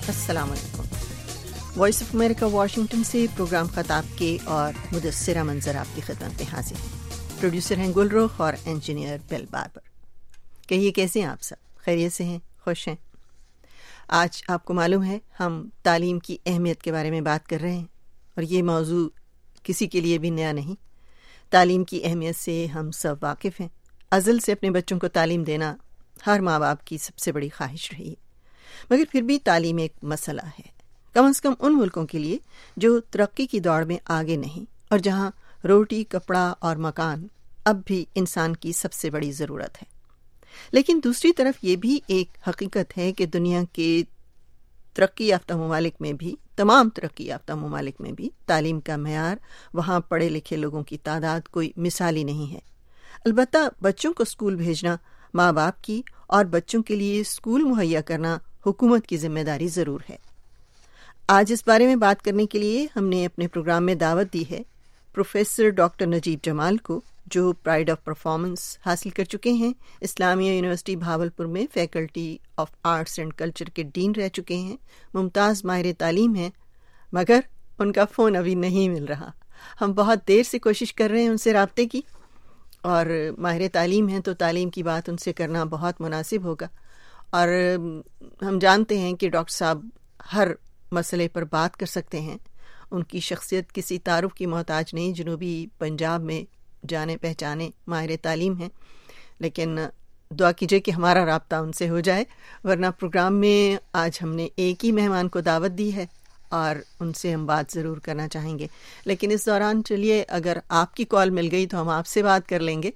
अस्सलाम वालेकुम। Voice of America Washington से प्रोग्राम खताब के और मुदस्सिरा मंजर आपकी खिदमत में हाजिर हैं। प्रोड्यूसर हैं गुलरुख और इंजीनियर बिल बाबर। कहिए कैसे हैं आप सब? खैरियत से हैं, खुश हैं? आज आपको मालूम है हम तालीम की अहमियत के बारे में बात कर रहे हैं और ये मौजू किसी के लिए भी नया नहीं। तालीम की अहमियत से हम सब वाकिफ़ हैं। अज़ल से अपने बच्चों को तालीम देना हर माँ बाप की सबसे बड़ी ख्वाहिश रही है, मगर फिर भी तालीम एक मसला है, कम से कम उन मुल्कों के लिए जो तरक्की की दौड़ में आगे नहीं और जहाँ रोटी, कपड़ा और मकान अब भी इंसान की सबसे बड़ी ज़रूरत है। लेकिन दूसरी तरफ ये भी एक हकीकत है कि दुनिया के तरक्की याफ्ता ममालिक में भी, तमाम तरक्की याफ्ता ममालिक में भी तालीम का मेयार, वहाँ पढ़े लिखे लोगों की तादाद कोई मिसाली नहीं है। अलबत्ता बच्चों को स्कूल भेजना माँ बाप की और बच्चों के लिए स्कूल मुहैया करना हुकूमत की जिम्मेदारी ज़रूर है। आज इस बारे में बात करने के लिए हमने अपने प्रोग्राम में दावत दी है प्रोफेसर डॉक्टर नजीब जमाल को, जो प्राइड ऑफ परफॉर्मेंस हासिल कर चुके हैं। इस्लामिया यूनिवर्सिटी भावलपुर में faculty of arts and culture के डीन रह चुके हैं। मुमताज़ माहिर तालीम हैं, मगर उनका फ़ोन अभी नहीं मिल रहा। हम बहुत देर से कोशिश कर रहे हैं उनसे राब्ते की, और माहिर तालीम हैं तो तालीम की बात उनसे करना बहुत मुनासिब होगा। और हम जानते हैं कि डॉक्टर साहब हर मसले पर बात कर सकते हैं। उनकी शख्सियत किसी तारुफ की मोहताज नहीं। जनूबी पंजाब में जाने पहचाने माहिर तालीम हैं, लेकिन दुआ कीजिए कि हमारा राब्ता उनसे हो जाए, वरना प्रोग्राम में आज हमने एक ही मेहमान को दावत दी है और उनसे हम बात ज़रूर करना चाहेंगे। लेकिन इस दौरान चलिए, अगर आपकी कॉल मिल गई तो हम आपसे बात कर लेंगे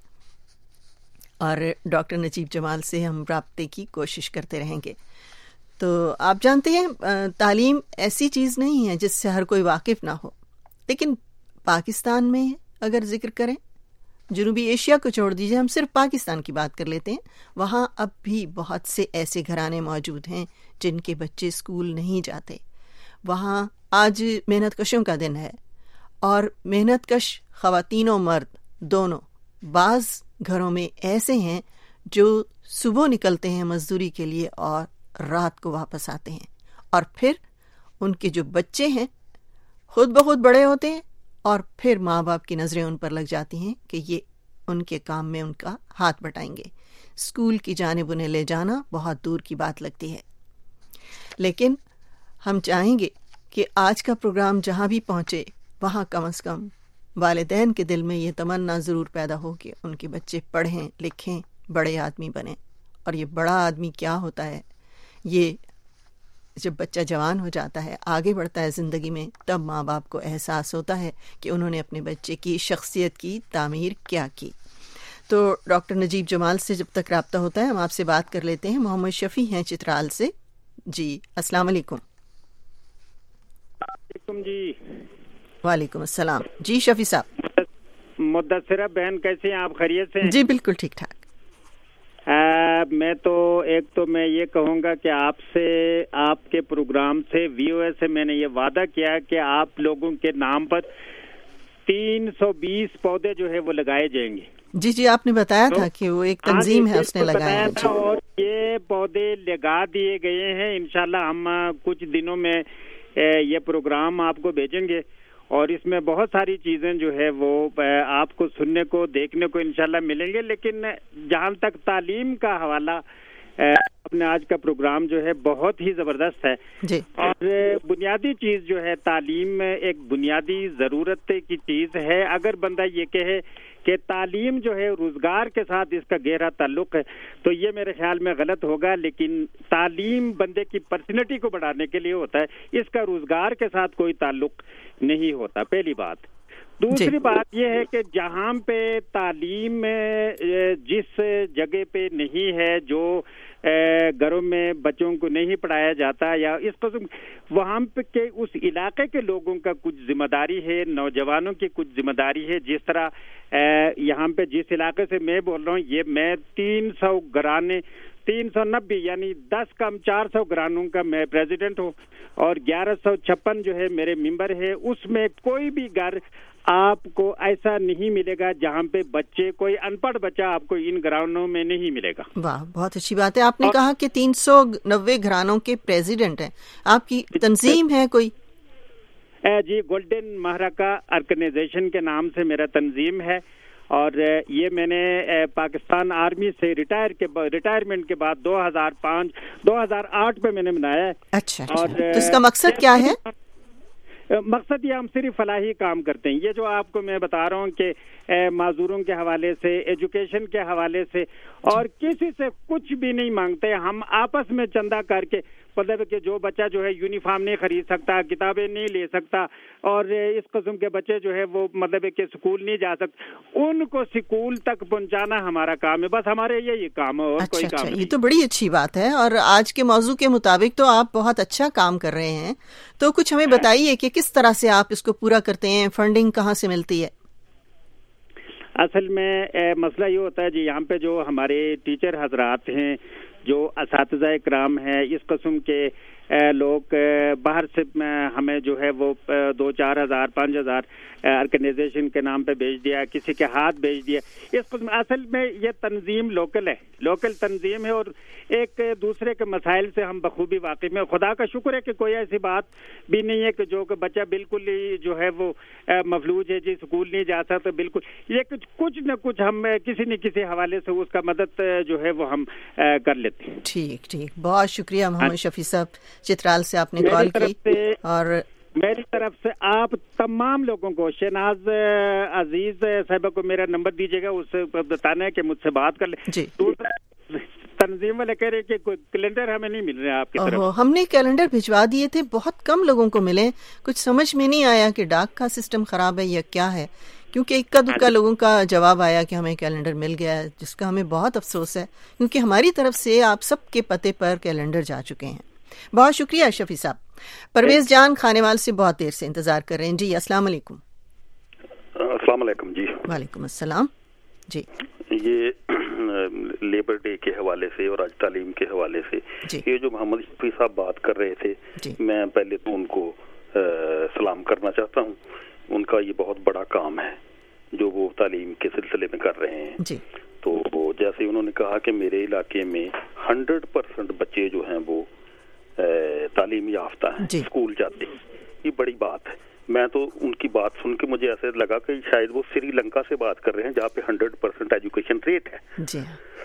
और डॉक्टर नजीब जमाल से हम राब्ते की कोशिश करते रहेंगे। तो आप जानते हैं तालीम ऐसी चीज़ नहीं है जिससे हर कोई वाकिफ़ ना हो, लेकिन पाकिस्तान में अगर ज़िक्र करें, जनूबी एशिया को छोड़ दीजिए, हम सिर्फ पाकिस्तान की बात कर लेते हैं, वहाँ अब भी बहुत से ऐसे घराने मौजूद हैं जिनके बच्चे स्कूल नहीं जाते। वहाँ आज मेहनत कशों का दिन है और मेहनत कश ख़वातीन और मर्द दोनों, बाज़ घरों में ऐसे हैं जो सुबह निकलते हैं मजदूरी के लिए और रात को वापस आते हैं, और फिर उनके जो बच्चे हैं खुद ब खुद बड़े होते हैं और फिर माँ बाप की नज़रें उन पर लग जाती हैं कि ये उनके काम में उनका हाथ बटाएंगे। स्कूल की जानिब उन्हें ले जाना बहुत दूर की बात लगती है। लेकिन हम चाहेंगे कि आज का प्रोग्राम जहाँ भी पहुँचे वहाँ कम से कम वालिदैन के दिल में ये तमन्ना ज़रूर पैदा हो कि उनके बच्चे पढ़ें, लिखें, बड़े आदमी बनें। और ये बड़ा आदमी क्या होता है, ये जब बच्चा जवान हो जाता है, आगे बढ़ता है ज़िंदगी में, तब माँ बाप को एहसास होता है कि उन्होंने अपने बच्चे की शख्सियत की तामीर क्या की। तो डॉक्टर नजीब जमाल से जब तक राब्ता होता है हम आपसे बात कर लेते हैं। मोहम्मद शफ़ी हैं चित्राल से। जी अस्सलाम वालेकुम। जी वालेकुम अस्सलाम। जी शफ़ी साहब। मुदस्सिरा बहन कैसे हैं आप? खैरियत से हैं? जी बिल्कुल ठीक ठाक। मैं ये कहूँगा कि आपसे, आपके प्रोग्राम से, वीओए से मैंने ये वादा किया कि आप लोगों के नाम पर 320 पौधे जो है वो लगाए जाएंगे। जी जी, आपने बताया था कि वो एक तंजीम है, उसने लगाया था और ये पौधे लगा दिए गए हैं। इंशाल्लाह हम कुछ दिनों में ये प्रोग्राम आपको भेजेंगे और इसमें बहुत सारी चीज़ें जो है वो आपको सुनने को, देखने को इंशाल्लाह मिलेंगे। लेकिन जहाँ तक तालीम का हवाला, अपने आज का प्रोग्राम जो है बहुत ही ज़बरदस्त है जी। और बुनियादी चीज़ जो है, तालीम एक बुनियादी ज़रूरत की चीज़ है। अगर बंदा ये कहे कि तालीम जो है रोज़गार के साथ इसका गहरा ताल्लुक़ है तो ये मेरे ख्याल में गलत होगा। लेकिन तालीम बंदे की पर्सनैलिटी को बढ़ाने के लिए होता है, इसका रोज़गार के साथ कोई ताल्लुक़ नहीं होता, पहली बात। दूसरी बात यह है कि जहाँ पे तालीम जिस जगह पे नहीं है, जो घरों में बच्चों को नहीं पढ़ाया जाता या इस किस्म, वहाँ पे के उस इलाके के लोगों का कुछ जिम्मेदारी है, नौजवानों की कुछ जिम्मेदारी है। जिस तरह यहाँ पे जिस इलाके से मैं बोल रहा हूँ, ये मैं 300 घराने, 390 यानी 10 कम 400 घरानों का मैं प्रेसिडेंट हूँ और 1156 जो है मेरे मेंबर है। उसमें कोई भी घर آپ کو ایسا نہیں ملے گا جہاں پہ بچے کوئی ان پڑھ بچہ آپ کو ان گھرانوں میں نہیں ملے گا. واہ، بہت اچھی بات ہے. آپ نے کہا کہ 390 گھرانوں کے پریزیڈنٹ ہیں. آپ کی تنظیم ہے کوئی؟ جی، گولڈن مہرکا آرگنائزیشن کے نام سے میرا تنظیم ہے، اور یہ میں نے پاکستان آرمی سے ریٹائرمنٹ کے بعد 2008 پہ میں نے بنایا ہے. اچھا، تو اس کا مقصد کیا ہے؟ مقصد یہ ہم صرف فلاحی کام کرتے ہیں. یہ جو آپ کو میں بتا رہا ہوں کہ معذوروں کے حوالے سے، ایجوکیشن کے حوالے سے، اور کسی سے کچھ بھی نہیں مانگتے. ہم آپس میں چندہ کر کے، مطلب کہ جو بچہ جو ہے یونیفارم نہیں خرید سکتا، کتابیں نہیں لے سکتا، اور اس قسم کے بچے جو ہے وہ مطلب کہ سکول نہیں جا سکتے، ان کو سکول تک پہنچانا ہمارا کام ہے. بس ہمارے یہ کام ہے، اور کوئی کام نہیں. یہ تو بڑی اچھی بات ہے، اور آج کے موضوع کے مطابق تو آپ بہت اچھا کام کر رہے ہیں. تو کچھ ہمیں بتائیے کہ کس طرح سے آپ اس کو پورا کرتے ہیں، فنڈنگ کہاں سے ملتی ہے؟ اصل میں مسئلہ یہ ہوتا ہے جی، یہاں پہ جو ہمارے ٹیچر حضرات ہیں، جو اساتذہ کرام ہیں، اس قسم کے لوگ باہر سے ہمیں جو ہے وہ 2-4 ہزار 5 ہزار آرگنائزیشن کے نام پہ بھیج دیا، کسی کے ہاتھ بھیج دیا. اس قسم اصل میں یہ تنظیم لوکل تنظیم ہے، اور ایک دوسرے کے مسائل سے ہم بخوبی واقف میں. خدا کا شکر ہے کہ کوئی ایسی بات بھی نہیں ہے کہ جو کہ بچہ بالکل ہی جو ہے وہ مفلوج ہے جی، اسکول نہیں جا سکتا. بالکل یہ کچھ نہ کچھ ہم کسی نہ کسی حوالے سے اس کا مدد جو ہے وہ ہم کر لیتے ہیں. ٹھیک، بہت شکریہ محمد شفیع صاحب چترال سے آپ نے کال کی. اور میری طرف سے آپ تمام لوگوں کو، شہناز عزیز صاحبہ کو میرا نمبر دیجیے گا، اس سے بتانا ہے کہ مجھ سے بات کر لیں. جی، تنظیم والے کہہ رہے کہ کوئی کیلنڈر ہمیں نہیں مل رہا آپ کی طرف. ہم نے کیلنڈر بھجوا دیے تھے، بہت کم لوگوں کو ملے. کچھ سمجھ میں نہیں آیا کہ ڈاک کا سسٹم خراب ہے یا کیا ہے، کیونکہ اکا دکا لوگوں کا جواب آیا کہ ہمیں کیلنڈر مل گیا ہے، جس کا ہمیں بہت افسوس ہے، کیونکہ ہماری طرف سے آپ سب کے پتے پر کیلنڈر جا چکے ہیں. بہت شکریہ شفیع صاحب. پرویز جان خانیوال سے بہت دیر سے انتظار کر رہے ہیں. جی السلام علیکم. السلام علیکم. جی وعلیکم السلام. جی، یہ لیبر ڈے کے حوالے سے اور آج تعلیم کے حوالے سے یہ جو محمد شفیع صاحب بات کر رہے تھے، میں پہلے تو ان کو سلام کرنا چاہتا ہوں. ان کا یہ بہت بڑا کام ہے جو وہ تعلیم کے سلسلے میں کر رہے ہیں. جی، تو جیسے انہوں نے کہا کہ میرے علاقے میں 100% بچے جو ہیں وہ تعلیم یافتہ ہیں، اسکول جاتے ہیں. یہ بڑی بات ہے. میں تو ان کی بات سن کے مجھے ایسے لگا کہ شاید وہ سری لنکا سے بات کر رہے ہیں جہاں پہ 100% ایجوکیشن ریٹ ہے. جی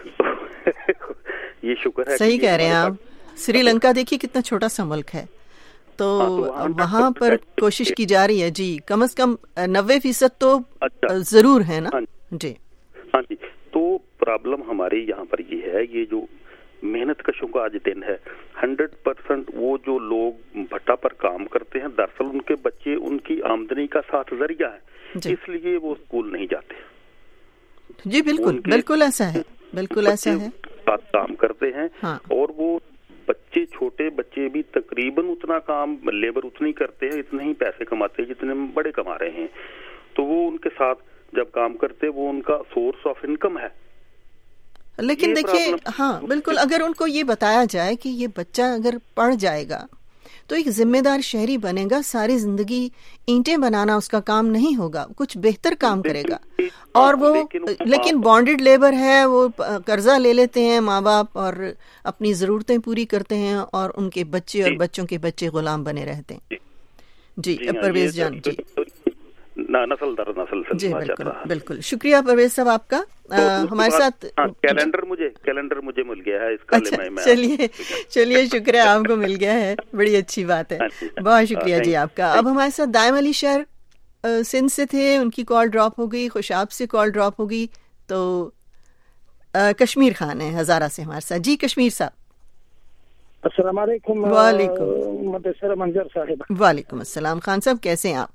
یہ شکر ہے. صحیح کہہ رہے ہیں آپ. سری لنکا دیکھیے کتنا چھوٹا سا ملک ہے، تو وہاں پر کوشش کی جا رہی ہے. جی، کم از کم 90% تو ضرور ہے نا. جی ہاں جی. تو پرابلم ہماری یہاں پر یہ ہے، یہ جو محنت کشوں کا آج دن ہے، 100% وہ جو لوگ بھٹا پر کام کرتے ہیں، دراصل ان کے بچے ان کی آمدنی کا ساتھ ذریعہ ہے، اس لیے وہ اسکول نہیں جاتے. جی بالکل ایسا ہے، بالکل ایسا ہے. ساتھ کام کرتے ہیں، اور وہ بچے، چھوٹے بچے بھی تقریباً اتنا کام، لیبر اتنی کرتے ہیں، اتنے ہی پیسے کماتے ہیں جتنے بڑے کما رہے ہیں. تو وہ ان کے ساتھ جب کام کرتے، وہ ان کا سورس آف انکم ہے. لیکن دیکھیے، ہاں بالکل، اگر ان کو یہ بتایا جائے کہ یہ بچہ اگر پڑھ جائے گا تو ایک ذمہ دار شہری بنے گا، ساری زندگی اینٹیں بنانا اس کا کام نہیں ہوگا، کچھ بہتر کام کرے گا. اور وہ لیکن بانڈڈ لیبر ہے، وہ قرضہ لے لیتے ہیں ماں باپ اور اپنی ضرورتیں پوری کرتے ہیں، اور ان کے بچے اور بچوں کے بچے غلام بنے رہتے ہیں. جی پرویز جان. جی نسل در نسل جی بالکل شکریہ پرویز صاحب آپ کا. ہمارے ساتھ کیلنڈر مجھے مل گیا ہے، اس کا چلیے شکریہ، آپ کو مل گیا ہے، بڑی اچھی بات ہے. بہت شکریہ جی آپ کا. اب ہمارے ساتھ دائم علی شہر سندھ سے تھے، ان کی کال ڈراپ ہو گئی. خوشاب سے کال ڈراپ ہو گئی. تو کشمیر خان ہے ہزارہ سے ہمارے ساتھ. جی کشمیر صاحب. السلام علیکم. وعلیکم منظر صاحب. وعلیکم السلام. خان صاحب کیسے ہیں آپ؟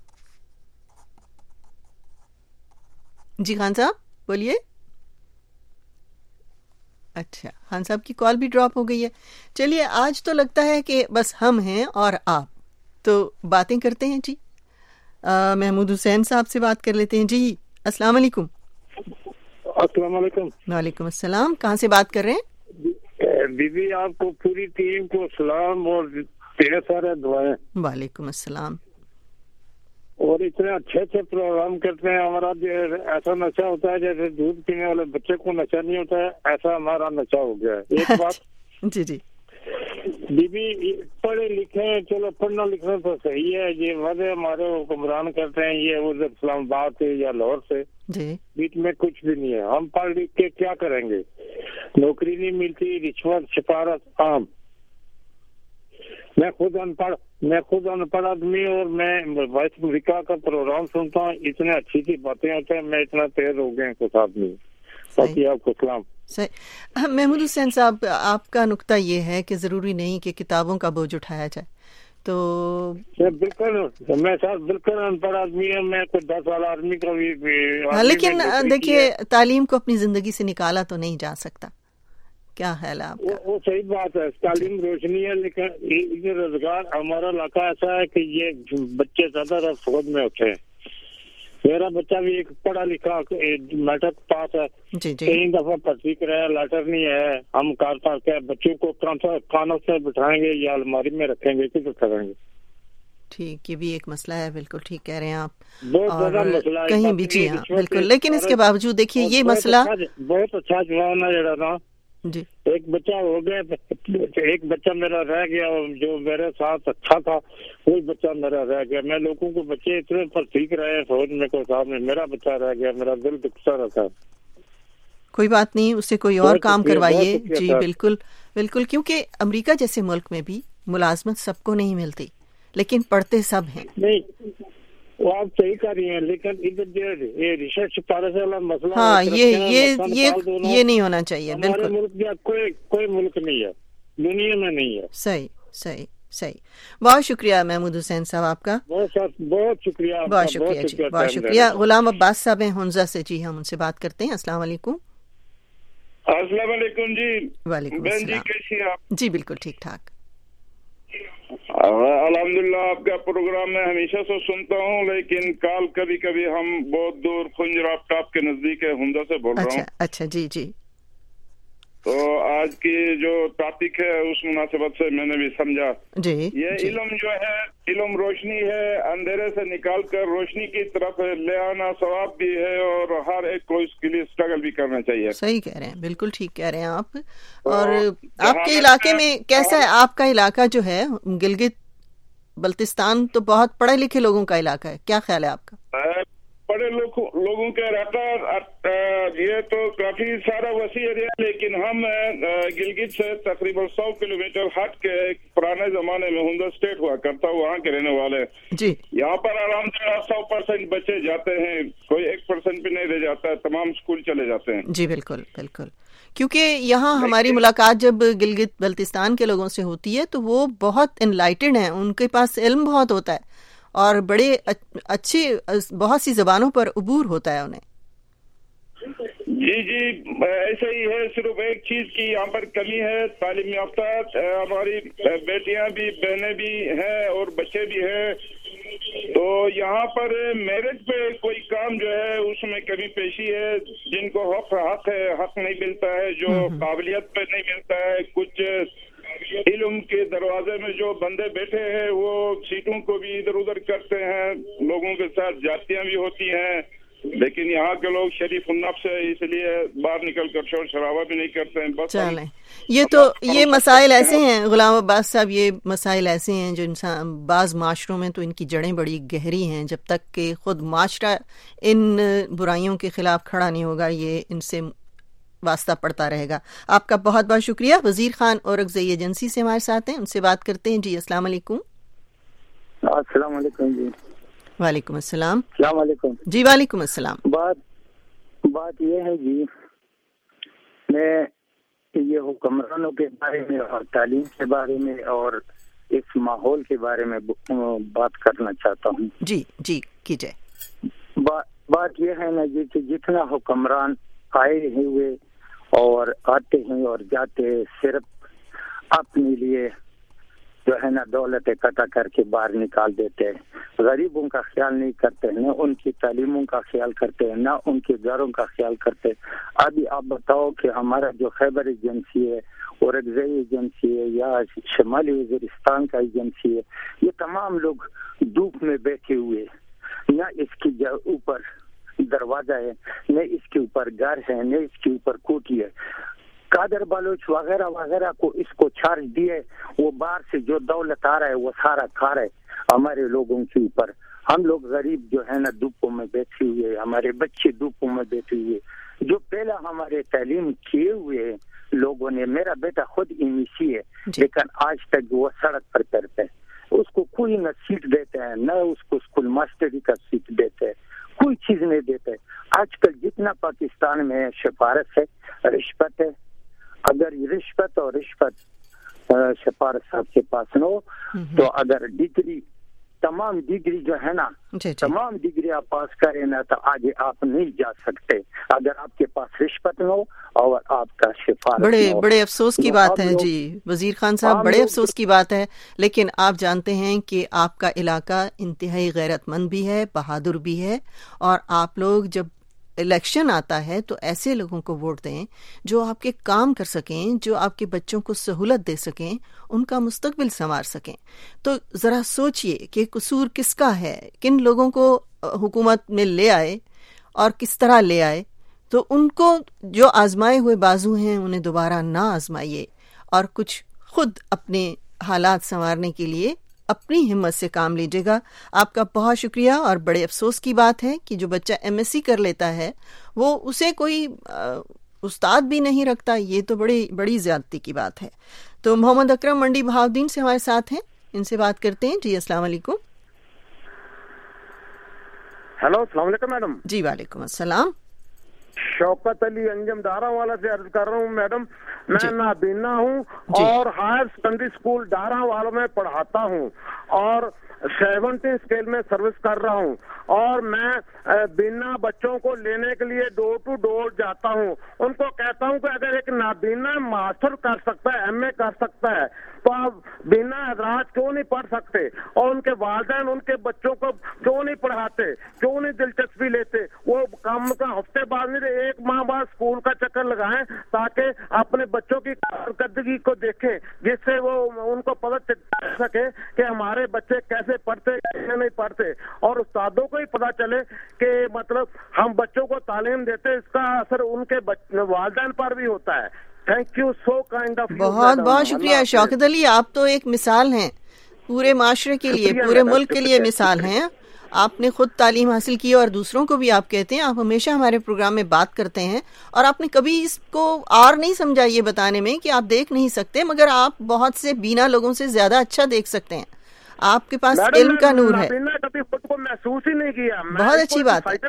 جی خان صاحب بولیے. اچھا، خان صاحب کی کال بھی ڈراپ ہو گئی ہے. چلیے آج تو لگتا ہے کہ بس ہم ہیں اور آپ تو باتیں کرتے ہیں. جی محمود حسین صاحب سے بات کر لیتے ہیں. جی السلام علیکم. السلام علیکم. وعلیکم السلام. کہاں سے بات کر رہے ہیں؟ بی بی آپ کو پوری ٹیم کو سلام اور ڈھیر سارے دعائیں. وعلیکم السلام. اور اتنے اچھے اچھے پروگرام کرتے ہیں. ہمارا ایسا نشہ ہوتا ہے جیسے دودھ پینے والے بچے کو نشہ نہیں ہوتا ہے, ایسا ہمارا نشہ ہو گیا ہے. ایک بات جی جی بی بی پڑھے لکھے, چلو پڑھنا لکھنا تو صحیح ہے, یہ وجہ ہمارے حکمران کرتے ہیں, یہ ادھر اسلام آباد سے یا لاہور سے, جی بیچ میں کچھ بھی نہیں ہے. ہم پڑھ لکھ کے کیا کریں گے؟ نوکری نہیں ملتی, رشوت سفارت عام. میں خود ان پڑھ آدمی, اور میں وائس امریکہ کا پروگرام سنتا ہوں, اتنے اچھی سی باتیں ہوتے ہیں, میں اتنا تیز ہو گئے کچھ آدمی. باقی آپ کو سلام. صحیح. محمود حسین صاحب, آپ کا نقطہ یہ ہے کہ ضروری نہیں کہ کتابوں کا بوجھ اٹھایا جائے, تو بالکل میں سر بالکل ان پڑھ آدمی ہے, میں کوئی 10 سال آدمی کا بھی. لیکن دیکھیے تعلیم کو اپنی زندگی سے نکالا تو نہیں جا سکتا. کیا خیال ہے آپ کا؟ وہ صحیح بات ہے, تعلیم روشنی ہے, لیکن روزگار ہمارا علاقہ ایسا ہے کہ یہ بچے زیادہ فوج میں ہوتے ہیں. میرا بچہ بھی ایک پڑھا لکھا میٹرک پاس ہے, کئی دفعہ بھرتی کرایا, لیٹر نہیں ہے. ہم کار پار کے بچوں کو کانوں سے بٹھائیں گے یا الماری میں رکھیں گے, کس کریں گے؟ ٹھیک, یہ بھی ایک مسئلہ ہے. بالکل ٹھیک کہہ رہے ہیں آپ, بہت بڑا مسئلہ ہے کہیں بھی. جی ہاں بالکل, لیکن اس کے باوجود دیکھیے یہ مسئلہ بہت اچھا جوان ہے جڑا نا. جی ایک بچہ ہو گیا, ایک بچہ میرا رہ گیا جو میرے ساتھ اچھا تھا, کوئی بچہ میرا رہ گیا. میں لوگوں کو بچے اتنے پر سیکھ رہے ہیں فوج میں, کوئی صاحب میں میرا بچہ رہ گیا, میرا دل دکھتا رہتا ہے. کوئی بات نہیں, اس سے کوئی اور کام کروائیے. جی بالکل بالکل, کیونکہ امریکہ جیسے ملک میں بھی ملازمت سب کو نہیں ملتی, لیکن پڑھتے سب ہیں. نہیں وہ آپ صحیح کر رہی ہیں, لیکن ادھر یہ ریسرچ سفارش والا مسئلہ, ہاں یہ نہیں ہونا چاہیے. ہمارے ملک میں کوئی ملک نہیں ہے, دنیا میں نہیں ہے. صحیح صحیح صحیح. بہت شکریہ محمود حسین صاحب آپ کا, بہت شکریہ. بہت شکریہ جی, بہت شکریہ. غلام عباس صاحب ہیں حنزہ سے. جی ہم ان سے بات کرتے ہیں. السلام علیکم. السلام علیکم جی. وعلیکم بہن السلام. جی کیسی ہیں آپ؟ جی بالکل ٹھیک ٹھاک. الحمدللہ آپ کا پروگرام میں ہمیشہ سے سنتا ہوں, لیکن کال کبھی کبھی ہم بہت دور خنجراب ٹاپ کے نزدیک ہے, حنزہ سے بول رہا ہوں. اچھا جی جی. تو آج کی جو ٹاپک ہے اس مناسبت سے میں نے بھی سمجھا جی, یہ علم جو ہے, علم روشنی ہے, اندھیرے سے نکال کر روشنی کی طرف لے آنا ثواب بھی ہے, اور ہر ایک کو اس کے لیے اسٹرگل بھی کرنا چاہیے. صحیح کہہ رہے ہیں, بالکل ٹھیک کہہ رہے ہیں آپ. اور آپ کے علاقے میں کیسا ہے؟ آپ کا علاقہ جو ہے گلگت بلتستان تو بہت پڑھے لکھے لوگوں کا علاقہ ہے, کیا خیال ہے آپ کا؟ بڑے لوگوں کا علاقہ یہ تو کافی سارا وسیع ایریا, لیکن ہم گلگت سے تقریباً 100 کلومیٹر ہٹ کے پرانے زمانے میں حنزہ اسٹیٹ ہوا کرتا, وہاں کے رہنے والے. جی یہاں پر آرام سے 100% بچے جاتے ہیں, کوئی 1% بھی نہیں رہ جاتا ہے, تمام اسکول چلے جاتے ہیں. جی بالکل بالکل, کیونکہ یہاں ہماری ملاقات جب گلگت بلتستان کے لوگوں سے ہوتی ہے تو وہ بہت انلائٹنڈ ہیں, ان کے پاس علم بہت ہوتا ہے اور بڑے اچھی بہت سی زبانوں پر عبور ہوتا ہے انہیں. جی ایسا ہی ہے. صرف ایک چیز کی یہاں پر کمی ہے, تعلیم یافتہ ہماری بیٹیاں بھی, بہنیں بھی ہیں اور بچے بھی ہیں. تو یہاں پر میرٹ پہ کوئی کام جو ہے اس میں کمی پیشی ہے. جن کو حق ہے, حق نہیں ملتا ہے, جو قابلیت پہ نہیں ملتا ہے. کچھ علم کے دروازے میں جو بندے بیٹھے ہیں وہ سیٹوں کو بھی ادھر ادھر کرتے ہیں, لوگوں کے ساتھ جاتیاں بھی ہوتی ہیں, لیکن یہاں کے لوگ شریف النفس ہے, اس لیے باہر نکل کر شور شرابہ بھی نہیں کرتے ہیں. بس چلیں, یہ مسائل ایسے ہیں غلام عباس صاحب, یہ مسائل ایسے ہیں جو انسان بعض معاشروں میں تو ان کی جڑیں بڑی گہری ہیں. جب تک کہ خود معاشرہ ان برائیوں کے خلاف کھڑا نہیں ہوگا یہ ان سے واسطہ پڑتا رہے گا. آپ کا بہت بہت شکریہ. وزیر خان اورکزئی ایجنسی سے ہمارے ساتھ ہیں, ان سے بات کرتے ہیں. جی السلام علیکم. السلام علیکم. جی وعلیکم السلام. السلام علیکم. جی وعلیکم السلام. بات یہ ہے جی, میں یہ حکمرانوں کے بارے میں اور تعلیم کے بارے میں اور اس ماحول کے بارے میں بات کرنا چاہتا ہوں. جی کیجئے. بات یہ ہے نا جی کہ جتنا حکمران آئے ہوئے اور آتے ہیں اور جاتے صرف اپنے لیے جو ہے نا دولت اکٹھا کر کے باہر نکال دیتے ہیں. غریبوں کا خیال نہیں کرتے, نہ ان کی تعلیموں کا خیال کرتے ہیں, نہ ان کے گھروں کا خیال کرتے. ابھی آپ بتاؤ کہ ہمارا جو خیبر ایجنسی ہے, اورکزئی ایجنسی ہے, یا شمالی وزیرستان کا ایجنسی ہے, یہ تمام لوگ دھوپ میں بیٹھے ہوئے. نہ اس کے اوپر دروازہ ہے، نہ اس کے اوپر گھر ہے، نہ اس کے اوپر کوٹھی ہے. قادر بلوچ وغیرہ وغیرہ کو اس کو چارج دیے، وہ باہر سے جو دولت آ رہا ہے وہ سارا کھا رہے ہمارے لوگوں کے اوپر. ہم لوگ غریب جو ہے نا دھوپوں میں بیٹھے ہوئے، ہمارے بچے دھوپوں میں بیٹھے ہوئے. جو پہلا ہمارے تعلیم کیے ہوئے لوگوں نے، میرا بیٹا خود MEC ہے لیکن آج تک وہ سڑک پر کرتا ہے. اس کو کوئی نہ سیٹ دیتا ہے، نہ اس کو اسکول ماسٹری کا سیٹ دیتا ہے، کوئی چیز نہیں دیتا ہے. آج کل جتنا پاکستان میں سفارت ہے رشوت ہے. اگر رشوت اور سفارت صاحب کے پاس نہ ہو تو اگر ڈگری، تمام ڈگری جو ہے نا تمام ڈگری آپ پاس کریں نا تو آگے آپ نہیں جا سکتے اگر آپ کے پاس رشوت نہ ہو اور آپ کا سفارت. بڑے افسوس کی بات ہے جی وزیر خان صاحب، بڑے افسوس کی بات ہے. لیکن آپ جانتے ہیں کہ آپ کا علاقہ انتہائی غیرت مند بھی ہے، بہادر بھی ہے، اور آپ لوگ جب الیکشن آتا ہے تو ایسے لوگوں کو ووٹ دیں جو آپ کے کام کر سکیں، جو آپ کے بچوں کو سہولت دے سکیں، ان کا مستقبل سنوار سکیں. تو ذرا سوچئے کہ قصور کس کا ہے، کن لوگوں کو حکومت میں لے آئے اور کس طرح لے آئے. تو ان کو جو آزمائے ہوئے بازو ہیں انہیں دوبارہ نہ آزمائیے، اور کچھ خود اپنے حالات سنوارنے کے لیے اپنی ہمت سے کام لیجیے گا. آپ کا بہت شکریہ. اور بڑے افسوس کی بات ہے کہ جو بچہ MSc کر لیتا ہے وہ اسے کوئی استاد بھی نہیں رکھتا. یہ تو بڑی زیادتی کی بات ہے. تو محمد اکرم منڈی بہاؤدین سے ہمارے ساتھ ہیں، ان سے بات کرتے ہیں. جی السلام علیکم. ہیلو، السلام علیکم میڈم. جی وعلیکم السلام. شوکت علی انجم ڈارا والا سے عرض کر رہا ہوں میڈم. میں نابینا ہوں اور ہائر سیکنڈری اسکول ڈارا والا میں پڑھاتا ہوں اور 70 اسکیل میں سروس کر رہا ہوں. اور میں بینا بچوں کو لینے کے لیے ڈور ٹو ڈور جاتا ہوں. ان کو کہتا ہوں کہ اگر ایک نابینا ماسٹر کر سکتا ہے، MA کر سکتا ہے، تو آپ بینا حضرات کیوں نہیں پڑھ سکتے؟ اور ان کے والدین ان کے بچوں کو کیوں نہیں پڑھاتے، کیوں نہیں دلچسپی لیتے؟ وہ کام کا ہفتے بعد نہیں، 1 ماہ بعد اسکول کا چکر لگائیں تاکہ اپنے بچوں کی کارکردگی کو دیکھیں، جس سے وہ ان کو پتہ چل سکے کہ ہمارے بچے کیسے پڑھتے کیسے نہیں پڑھتے، اور استادوں کو ہی پتہ چلے کہ مطلب ہم بچوں کو تعلیم دیتے، اس کا اثر ان کے والدین پر بھی ہوتا ہے. Thank you so kind of. بہت بہت شکریہ شوکت علی. آپ تو ایک مثال ہیں پورے معاشرے کے لیے، پورے ملک کے لیے مثال ہیں. آپ نے خود تعلیم حاصل کی اور دوسروں کو بھی آپ کہتے ہیں. آپ ہمیشہ ہمارے پروگرام میں بات کرتے ہیں اور آپ نے کبھی اس کو آر نہیں سمجھا یہ بتانے میں کہ آپ دیکھ نہیں سکتے، مگر آپ بہت سے بینا لوگوں سے زیادہ اچھا دیکھ سکتے ہیں. آپ کے پاس علم کا نور ہے. کبھی خود کو محسوس ہی نہیں کیا. بہت اچھی بات ہے.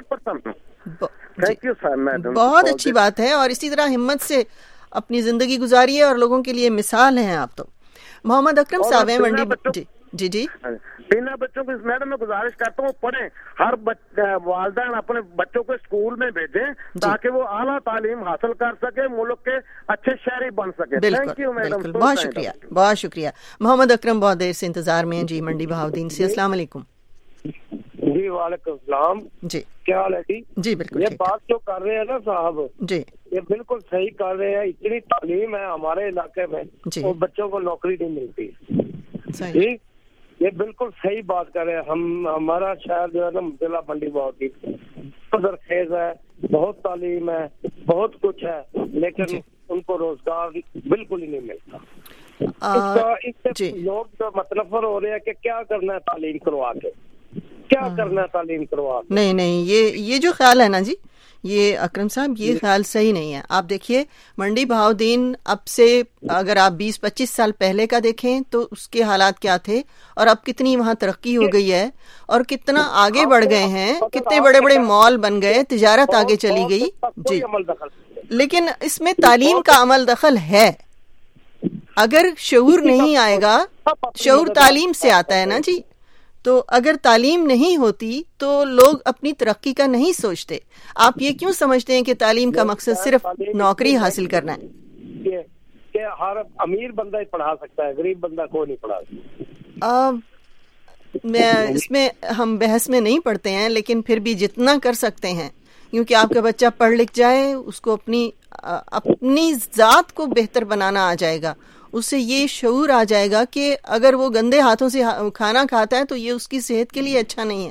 بہت اچھی بات ہے. اور اسی طرح ہمت سے اپنی زندگی گزاری ہے اور لوگوں کے لیے مثال ہیں آپ. تو محمد اکرم صاحب ہیں منڈی. جی جی بینا بچوں کو میڈم میں گزارش کرتا ہوں پڑھیں. ہر والدین اپنے بچوں کو اسکول میں بھیجیں تاکہ وہ اعلیٰ تعلیم حاصل کر سکے، ملک کے اچھے شہری بن سکے. Thank you madam. بہت شکریہ، بہت شکریہ. محمد اکرم بہت دیر سے انتظار میں ہیں. جی منڈی بہاؤدین سے. السلام علیکم. جی وعلیکم السلام. جی کیا حال ہے؟ جی جی بالکل. یہ بات جو کر رہے ہیں نا صاحب، جی یہ بالکل صحیح کر رہے ہیں. اتنی تعلیم ہے ہمارے علاقے میں اور بچوں کو نوکری نہیں ملتی. جی یہ بالکل صحیح بات کر رہے ہیں. ہمارا شہر جو ہے نا ضلع منڈی بہاؤدین خیز ہے، بہت تعلیم ہے، بہت کچھ ہے، لیکن ان کو روزگار بالکل ہی نہیں ملتا. اس سے لوگ جو متنفر ہو رہے ہیں کہ کیا کرنا ہے تعلیم کروا کے، کیا کرنا ہے تعلیم کروا کے. نہیں یہ جو خیال ہے نا جی، یہ اکرم صاحب یہ خیال صحیح نہیں ہے. آپ دیکھیے منڈی بہاؤدین اب سے اگر آپ 20-25 سال پہلے کا دیکھیں تو اس کے حالات کیا تھے، اور اب کتنی وہاں ترقی ہو گئی ہے اور کتنا آگے بڑھ گئے ہیں، کتنے بڑے بڑے مال بن گئے، تجارت آگے چلی گئی. جی لیکن اس میں تعلیم کا عمل دخل ہے. اگر شعور نہیں آئے گا، شعور تعلیم سے آتا ہے نا جی، تو اگر تعلیم نہیں ہوتی تو لوگ اپنی ترقی کا نہیں سوچتے. آپ یہ کیوں سمجھتے ہیں کہ تعلیم کا مقصد صرف نوکری حاصل کرنا ہے؟ کہ ہر امیر بندہ ہی پڑھا سکتا ہے، غریب بندہ کو نہیں پڑھا سکتا. اس میں ہم بحث میں نہیں پڑھتے ہیں، لیکن پھر بھی جتنا کر سکتے ہیں، کیونکہ آپ کا بچہ پڑھ لکھ جائے، اس کو اپنی ذات کو بہتر بنانا آ جائے گا. اس سے یہ شعور آ جائے گا کہ اگر وہ گندے ہاتھوں سے کھانا کھاتا ہے تو یہ اس کی صحت کے لیے اچھا نہیں ہے.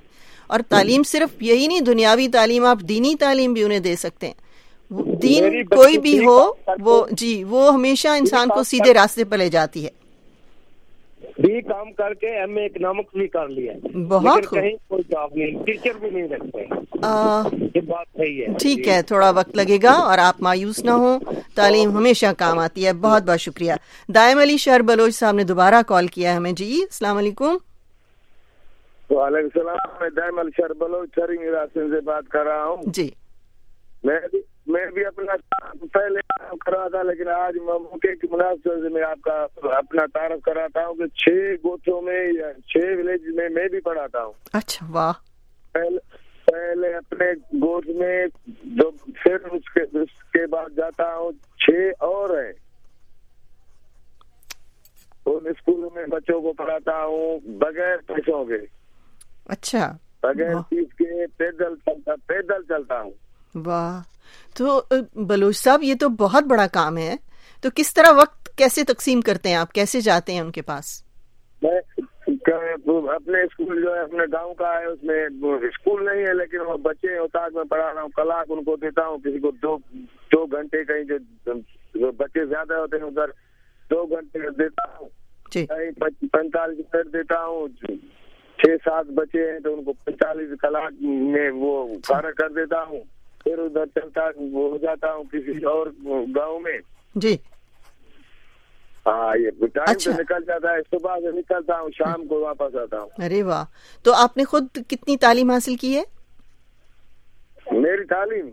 اور تعلیم صرف یہی نہیں, دنیاوی تعلیم, آپ دینی تعلیم بھی انہیں دے سکتے ہیں. دین کوئی بھی ہو وہ ہمیشہ انسان کو سیدھے راستے پر لے جاتی ہے. بھی کام کر کے ایم اے اکنامکس بھی کر لیا, بہت خوب. کہیں کوئی جاب نہیں, ٹیچر بھی نہیں رکھتے, یہ بات صحیح ہے. ٹھیک ہے, تھوڑا وقت لگے گا اور آپ مایوس نہ ہوں, تعلیم ہمیشہ کام آتی ہے. بہت بہت شکریہ. دائم علی شہر بلوچ صاحب نے دوبارہ کال کیا ہے ہمیں. جی السلام علیکم. وعلیکم السلام. میں دائم علی شہر بلوچ سے بات کر رہا ہوں. جی میں بھی اپنا پہلے کر رہا تھا, لیکن آج موقع کی مناسبت سے میں آپ کا اپنا تعارف کراتا ہوں کہ 6 گوتھوں میں یا 6 ولیج میں بھی پڑھاتا ہوں. اچھا واہ. پہلے اپنے گوتھ میں جو, پھر اس کے بعد جاتا ہوں 6 اور ہیں ان اسکولوں میں بچوں کو پڑھاتا ہوں بغیر پیسوں کے. اچھا, بغیر فیس کے پیدل چلتا ہوں. واہ. تو بلوچ صاحب یہ تو بہت بڑا کام ہے, تو کس طرح وقت کیسے تقسیم کرتے ہیں آپ, کیسے جاتے ہیں ان کے پاس؟ میں اپنے اسکول جو ہے اپنے گاؤں کا ہے, اس میں اسکول نہیں ہے لیکن وہ بچے اوتاق میں پڑھا رہا ہوں, کلاس ان کو دیتا ہوں, کسی کو 2 گھنٹے, کہیں جو بچے زیادہ ہوتے ہیں ادھر 2 گھنٹے دیتا ہوں, کہیں 45 منٹ دیتا ہوں. 6-7 بچے ہیں تو ان کو 45 کلاس میں وہ کھانا کر دیتا ہوں, پھر ادھر چلتا ہو جاتا ہوں کسی اور گاؤں میں. جی ہاں, یہ ٹائم سے نکل جاتا ہے, صبح سے نکلتا ہوں شام کو واپس آتا ہوں. ارے واہ. تو آپ نے خود کتنی تعلیم حاصل کی ہے؟ میری تعلیم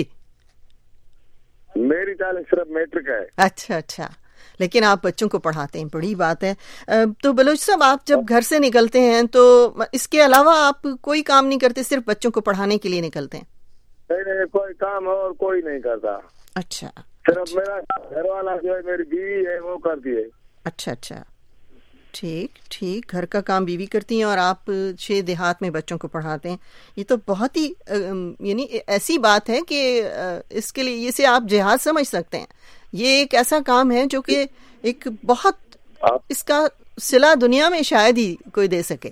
صرف میٹرک ہے. اچھا, لیکن آپ بچوں کو پڑھاتے ہیں, بڑی بات ہے. تو بلوچ صاحب آپ جب گھر سے نکلتے ہیں تو اس کے علاوہ آپ کوئی کام نہیں کرتے, صرف بچوں کو پڑھانے کے لیے نکلتے ہیں؟ نہیں, کوئی کام اور کوئی نہیں کرتا. اچھا, صرف میرا گھر والا جو ہے میری بیوی ہے وہ کرتی ہے. اچھا, ٹھیک. گھر کا کام بیوی کرتی ہیں اور آپ 6 دیہات میں بچوں کو پڑھاتے ہیں. یہ تو بہت ہی یعنی ایسی بات ہے کہ اس کے لیے اسے آپ جہاد سمجھ سکتے ہیں. یہ ایک ایسا کام ہے جو کہ ایک بہت, اس کا صلہ دنیا میں شاید ہی کوئی دے سکے.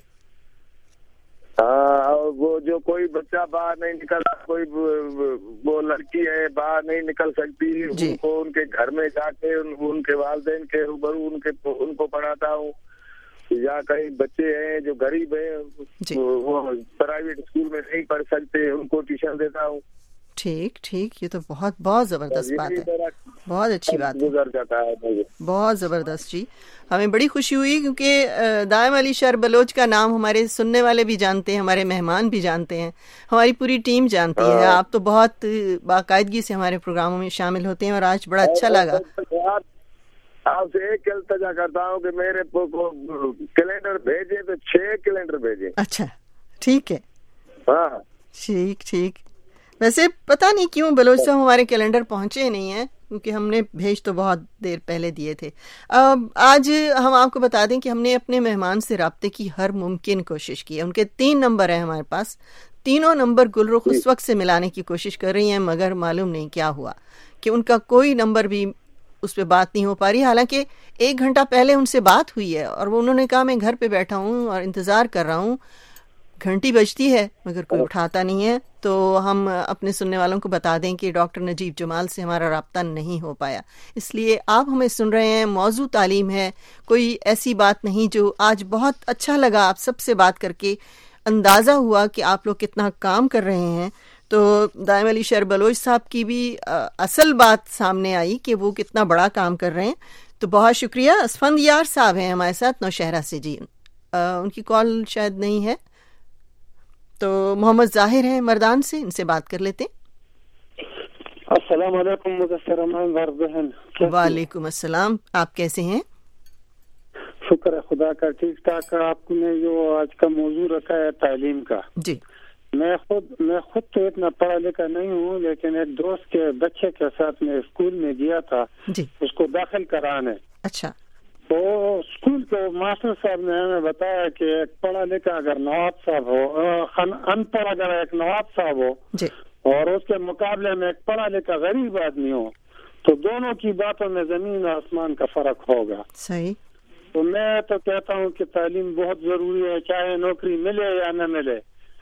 ہاں, وہ جو کوئی بچہ باہر نہیں نکلتا, کوئی وہ لڑکی ہے باہر نہیں نکل سکتی, ان کو ان کے گھر میں جا کے ان کے والدین کے روبرو ان کو پڑھاتا ہوں. یا کئی بچے ہیں جو غریب ہیں وہ پرائیویٹ اسکول میں نہیں پڑھ سکتے, ان کو ٹیوشن دیتا ہوں. ٹھیک, یہ تو بہت زبردست بات ہے, بہت اچھی بات ہے, گزر جاتا ہے, بہت زبردست. جی ہمیں بڑی خوشی ہوئی کیونکہ دائم علی شہر بلوچ کا نام ہمارے سننے والے بھی جانتے ہیں, ہمارے مہمان بھی جانتے ہیں, ہماری پوری ٹیم جانتی ہے. آپ تو بہت باقاعدگی سے ہمارے پروگراموں میں شامل ہوتے ہیں اور آج بڑا اچھا لگا. آپ سے ایک التجا کرتا ہوں کہ میرے کیلنڈر بھیجے تو 6 کیلنڈر بھیجے. اچھا ٹھیک ہے. ہاں ٹھیک. ویسے پتہ نہیں کیوں بلوچ صاحب ہمارے کیلنڈر پہنچے نہیں ہیں, کیونکہ ہم نے بھیج تو بہت دیر پہلے دیے تھے. آج ہم آپ کو بتا دیں کہ ہم نے اپنے مہمان سے رابطے کی ہر ممکن کوشش کی ہے. ان کے 3 نمبر ہیں ہمارے پاس, تینوں نمبر گلرخ اس وقت سے ملانے کی کوشش کر رہی ہیں, مگر معلوم نہیں کیا ہوا کہ ان کا کوئی نمبر بھی اس پہ بات نہیں ہو پا رہی. حالانکہ 1 گھنٹہ پہلے ان سے بات ہوئی ہے اور انہوں نے کہا میں گھر پہ بیٹھا ہوں اور انتظار کر رہا ہوں. گھنٹی بجتی ہے مگر کوئی اٹھاتا نہیں ہے. تو ہم اپنے سننے والوں کو بتا دیں کہ ڈاکٹر نجیب جمال سے ہمارا رابطہ نہیں ہو پایا. اس لیے آپ ہمیں سن رہے ہیں, موضوع تعلیم ہے, کوئی ایسی بات نہیں. جو آج بہت اچھا لگا آپ سب سے بات کر کے, اندازہ ہوا کہ آپ لوگ کتنا کام کر رہے ہیں. تو دائم علی شہر بلوچ صاحب کی بھی اصل بات سامنے آئی کہ وہ کتنا بڑا کام کر رہے ہیں. تو بہت شکریہ. اسفند یار صاحب ہیں ہمارے ساتھ نوشہرہ سے. جی ان کی کال شاید نہیں ہے, تو محمد ظاہر ہیں مردان سے, ان سے بات کر لیتے. السلام علیکم بہن. وعلیکم السلام. آپ کیسے ہیں؟ شکر ہے خدا کا, ٹھیک ٹھاک. آپ نے جو آج کا موضوع رکھا ہے تعلیم کا, جی میں خود تو اتنا پڑھا لکھا نہیں ہوں, لیکن ایک دوست کے بچے کے ساتھ میں اسکول میں گیا تھا, جی اس کو داخل کرانے. اچھا. تو اسکول کے ماسٹر صاحب نے ہمیں بتایا کہ ایک پڑھا لکھا اگر نواب صاحب ہو, ان پڑھ اگر ایک نواب صاحب ہو, جی, اور اس کے مقابلے میں ایک پڑھا لکھا غریب آدمی ہو, تو دونوں کی باتوں میں زمین و آسمان کا فرق ہوگا. صحیح. تو میں تو کہتا ہوں کہ تعلیم بہت ضروری ہے, چاہے نوکری ملے یا نہ ملے,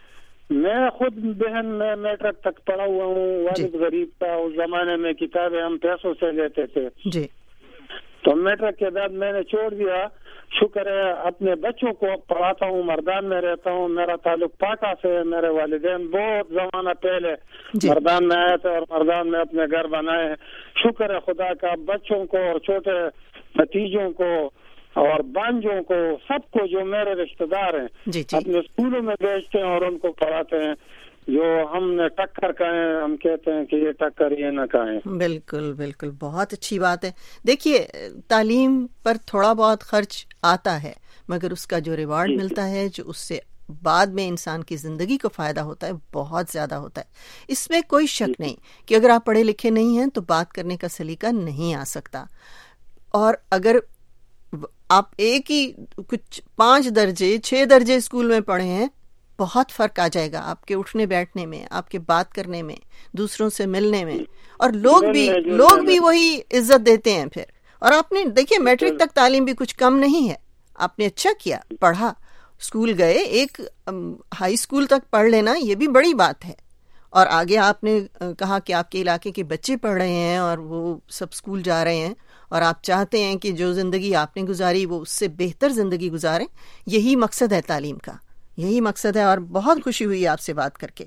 میں خود بہن میں میٹرک تک پڑھا ہوا ہوں. والد غریب تھا اس زمانے میں, کتابیں ہم پیسوں سے لیتے تھے جی. تو میٹرک کے بعد میں نے چھوڑ دیا. شکر ہے اپنے بچوں کو پڑھاتا ہوں, مردان میں رہتا ہوں. میرا تعلق پاٹا سے ہے. میرے والدین بہت زمانہ پہلے مردان میں آئے تھے اور مردان میں اپنے گھر بنائے ہیں. شکر ہے خدا کا, بچوں کو اور چھوٹے بھتیجوں کو اور بانجوں کو, سب کو جو میرے رشتہ دار ہیں اپنے اسکولوں میں بھیجتے ہیں اور ان کو پڑھاتے ہیں. جو ہم نے ٹکر کہیں ہم کہتے ہیں کہ یہ ٹکر یہ نہ کہیں. بالکل بالکل, بہت اچھی بات ہے. دیکھیے تعلیم پر تھوڑا بہت خرچ آتا ہے مگر اس کا جو ریوارڈ ملتا ہے, جو اس سے بعد میں انسان کی زندگی کو فائدہ ہوتا ہے, بہت زیادہ ہوتا ہے. اس میں کوئی شک نہیں کہ اگر آپ پڑھے لکھے نہیں ہیں تو بات کرنے کا سلیقہ نہیں آ سکتا. اور اگر آپ ایک ہی کچھ 5 درجے 6 درجے اسکول میں پڑھے ہیں, بہت فرق آ جائے گا آپ کے اٹھنے بیٹھنے میں, آپ کے بات کرنے میں, دوسروں سے ملنے میں, اور لوگ بھی وہی عزت دیتے ہیں پھر. اور آپ نے دیکھیے میٹرک تک تعلیم بھی کچھ کم نہیں ہے, آپ نے اچھا کیا, پڑھا, اسکول گئے, ایک ہائی اسکول تک پڑھ لینا یہ بھی بڑی بات ہے. اور آگے آپ نے کہا کہ آپ کے علاقے کے بچے پڑھ رہے ہیں اور وہ سب اسکول جا رہے ہیں, اور آپ چاہتے ہیں کہ جو زندگی آپ نے گزاری وہ اس سے بہتر زندگی گزاریں. یہی مقصد ہے تعلیم کا, یہی مقصد ہے. اور بہت خوشی ہوئی آپ سے بات کر کے.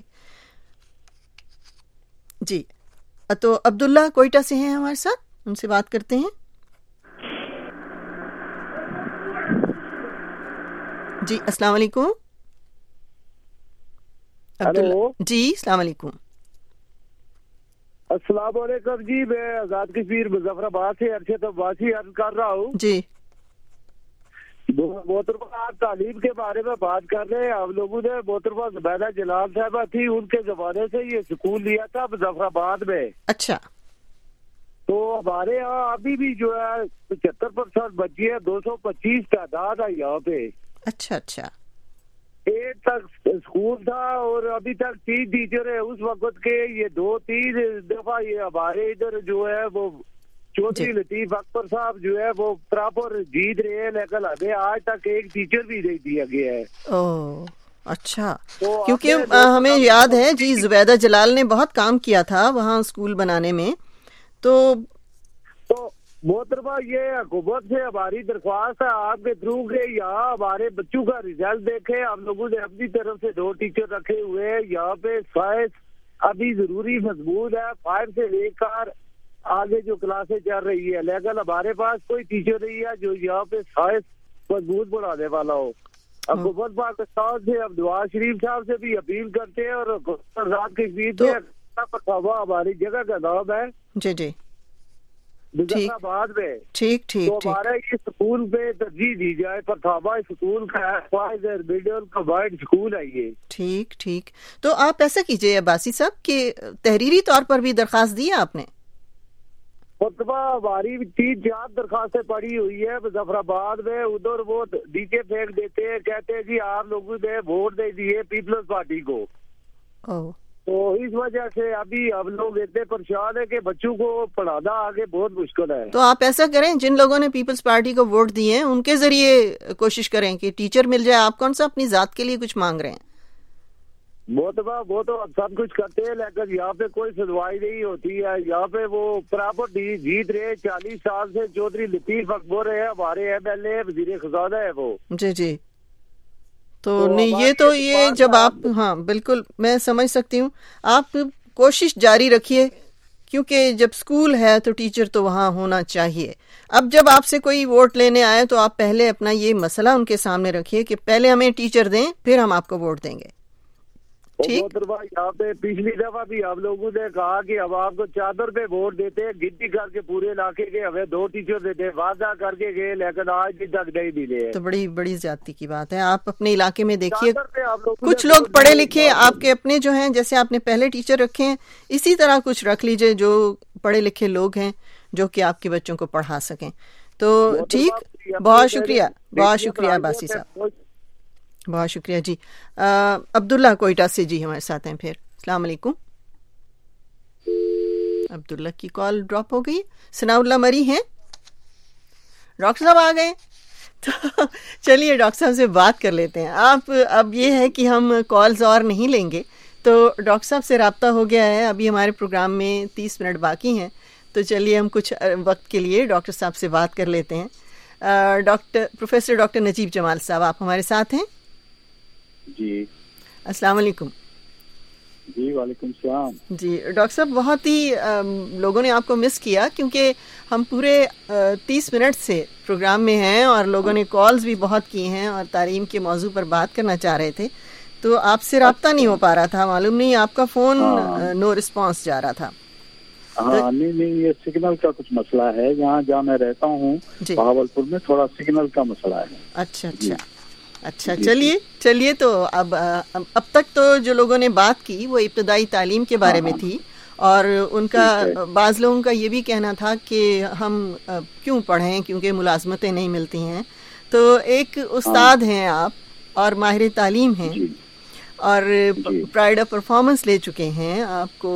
جی تو عبداللہ کوئٹہ سے ہیں ہمارے ساتھ, ان سے بات کرتے ہیں. جی السلام علیکم. جی السلام علیکم. السلام علیکم جی, میں آزاد کشمیر مظفر آباد سے ارشد عباسی عرض کر رہا ہوں. جی محترمہ, آپ تعلیم کے بارے میں بات کر رہے ہیں. ہم لوگوں نے محترمہ زبیدہ جلال صاحبہ تھی, ان کے زمانے سے یہ سکول لیا تھا مظفر آباد میں. اچھا. تو ہمارے یہاں ابھی بھی جو ہے 75% بچی ہے, 225 تعداد ہے یہاں پہ. اچھا اچھا. 8 تک اسکول تھا اور ابھی تک 3 ٹیچر ہے. اس وقت کے یہ 2-3 دفعہ یہ ہمارے ادھر جو ہے وہ چودھری لطیف اکبر صاحب جو ہے وہ پراپر جیت رہے ہیں, لیکن ابھی آج تک ایک ٹیچر بھی نہیں دیا گیا ہے. اچھا, کیونکہ ہمیں یاد ہے جی زبیدہ جلال نے بہت کام کیا تھا وہاں اسکول بنانے میں. تو محترمہ یہ حکومت سے ہماری درخواست ہے آپ کے تھرو کے یہاں ہمارے بچوں کا ریزلٹ دیکھیں. ہم لوگوں نے اپنی طرف سے 2 ٹیچر رکھے ہوئے ہیں یہاں پہ. سائنس ابھی ضروری مضمون ہے, 5 سے لے کر آگے جو کلاسیں چل رہی ہے, لیکن ہمارے پاس کوئی ٹیچر نہیں ہے جو یہاں پہ سائنس مضبوط پڑھانے والا ہو. حکومت پاکستان سے ہم نواز شریف صاحب سے بھی اپیل کرتے ہیں, اور آزاد کشمیر سے ہماری جگہ کا نام ہے جی جی آباد میں. ٹھیک ٹھیک. تو ہمارا یہ اسکول پہ ترجیح دی جائے. پرتھابا اسکول کا ہے, مڈل کمبائنڈ اسکول ہے یہ. ٹھیک ٹھیک. تو آپ ایسا کیجئے عباسی صاحب کہ تحریری طور پر بھی درخواست دی آپ نے. ہماری 3-4 درخواستیں پڑی ہوئی ہے مظفر آباد میں. ادھر وہ نیچے پھینک دیتے ہیں, کہتے ہیں جی آپ لوگوں نے ووٹ دے دیے پیپلز پارٹی کو. تو اس وجہ سے ابھی ہم لوگ اتنے پریشان ہیں کہ بچوں کو پڑھانا آگے بہت مشکل ہے. تو آپ ایسا کریں, جن لوگوں نے پیپلز پارٹی کو ووٹ دیے ہیں ان کے ذریعے کوشش کریں کہ ٹیچر مل جائے. آپ کون سا اپنی ذات کے لیے کچھ مانگ رہے ہیں؟ وہ تو سب کچھ کرتے ہیں, لیکن یہاں پہ کوئی سنوائی نہیں ہوتی ہے. یہاں پہ وہ پراپر جیت رہے 40 سال سے. چودھری لطیف اکبر ہے ہمارے MLA, وزیر خزانہ ہے وہ. جی جی. تو نہیں یہ جب آپ, ہاں بالکل میں سمجھ سکتی ہوں. آپ کوشش جاری رکھیے, کیونکہ جب اسکول ہے تو ٹیچر تو وہاں ہونا چاہیے. اب جب آپ سے کوئی ووٹ لینے آئے تو آپ پہلے اپنا یہ مسئلہ ان کے سامنے رکھیے کہ پہلے ہمیں ٹیچر دیں, پھر ہم آپ کو ووٹ دیں گے. ٹھیک. یہاں پہ پچھلی دفعہ بھی ہم لوگوں نے کہا کہ ہم آپ کو چادر پہ ووٹ دیتے ہیں, گنتی کر کے پورے علاقے کے ہمیں 2 ٹیچر دیتے, وعدہ کر کے گئے, لیکن آج تک نہیں ملے. تو بڑی زیادتی کی بات ہے. آپ اپنے علاقے میں دیکھیے, کچھ لوگ پڑھے لکھے آپ کے اپنے جو ہیں, جیسے آپ نے پہلے ٹیچر رکھے ہیں, اسی طرح کچھ رکھ لیجئے جو پڑھے لکھے لوگ ہیں جو کہ آپ کے بچوں کو پڑھا سکیں. تو ٹھیک, بہت شکریہ عباسی صاحب, بہت شکریہ. جی عبداللہ کوئٹہ سے جی ہمارے ساتھ ہیں پھر. السلام علیکم. عبداللہ کی کال ڈراپ ہو گئی. ثناء اللہ مری ہیں, ڈاکٹر صاحب آ گئے. تو چلیے ڈاکٹر صاحب سے بات کر لیتے ہیں. آپ اب یہ ہے کہ ہم کالز اور نہیں لیں گے, تو ڈاکٹر صاحب سے رابطہ ہو گیا ہے. ابھی ہمارے پروگرام میں 30 منٹ باقی ہیں, تو چلیے ہم کچھ وقت کے لیے ڈاکٹر صاحب سے بات کر لیتے ہیں. پروفیسر ڈاکٹر نجیب جمال صاحب, آپ ہمارے ساتھ ہیں؟ جی السلام علیکم. جی وعلیکم السلام. جی ڈاکٹر صاحب, بہت ہی لوگوں نے آپ کو مس کیا, کیونکہ ہم پورے 30 منٹ سے پروگرام میں ہیں اور لوگوں نے کالز بھی بہت کی ہیں اور تعلیم کے موضوع پر بات کرنا چاہ رہے تھے, تو آپ سے رابطہ نہیں ہو پا رہا تھا. معلوم نہیں آپ کا فون نو رسپانس جا رہا تھا. ہاں نہیں, یہ سگنل کا کچھ مسئلہ ہے. یہاں جہاں میں رہتا ہوں بہاولپور میں تھوڑا سگنل کا مسئلہ ہے. اچھا چلیے. تو اب تک تو جو لوگوں نے بات کی وہ ابتدائی تعلیم کے بارے میں تھی, اور ان کا بعض لوگوں کا یہ بھی کہنا تھا کہ ہم کیوں پڑھیں کیونکہ ملازمتیں نہیں ملتی ہیں. تو ایک استاد ہیں آپ اور ماہر تعلیم ہیں, اور پرائڈ آف پرفارمنس لے چکے ہیں. آپ کو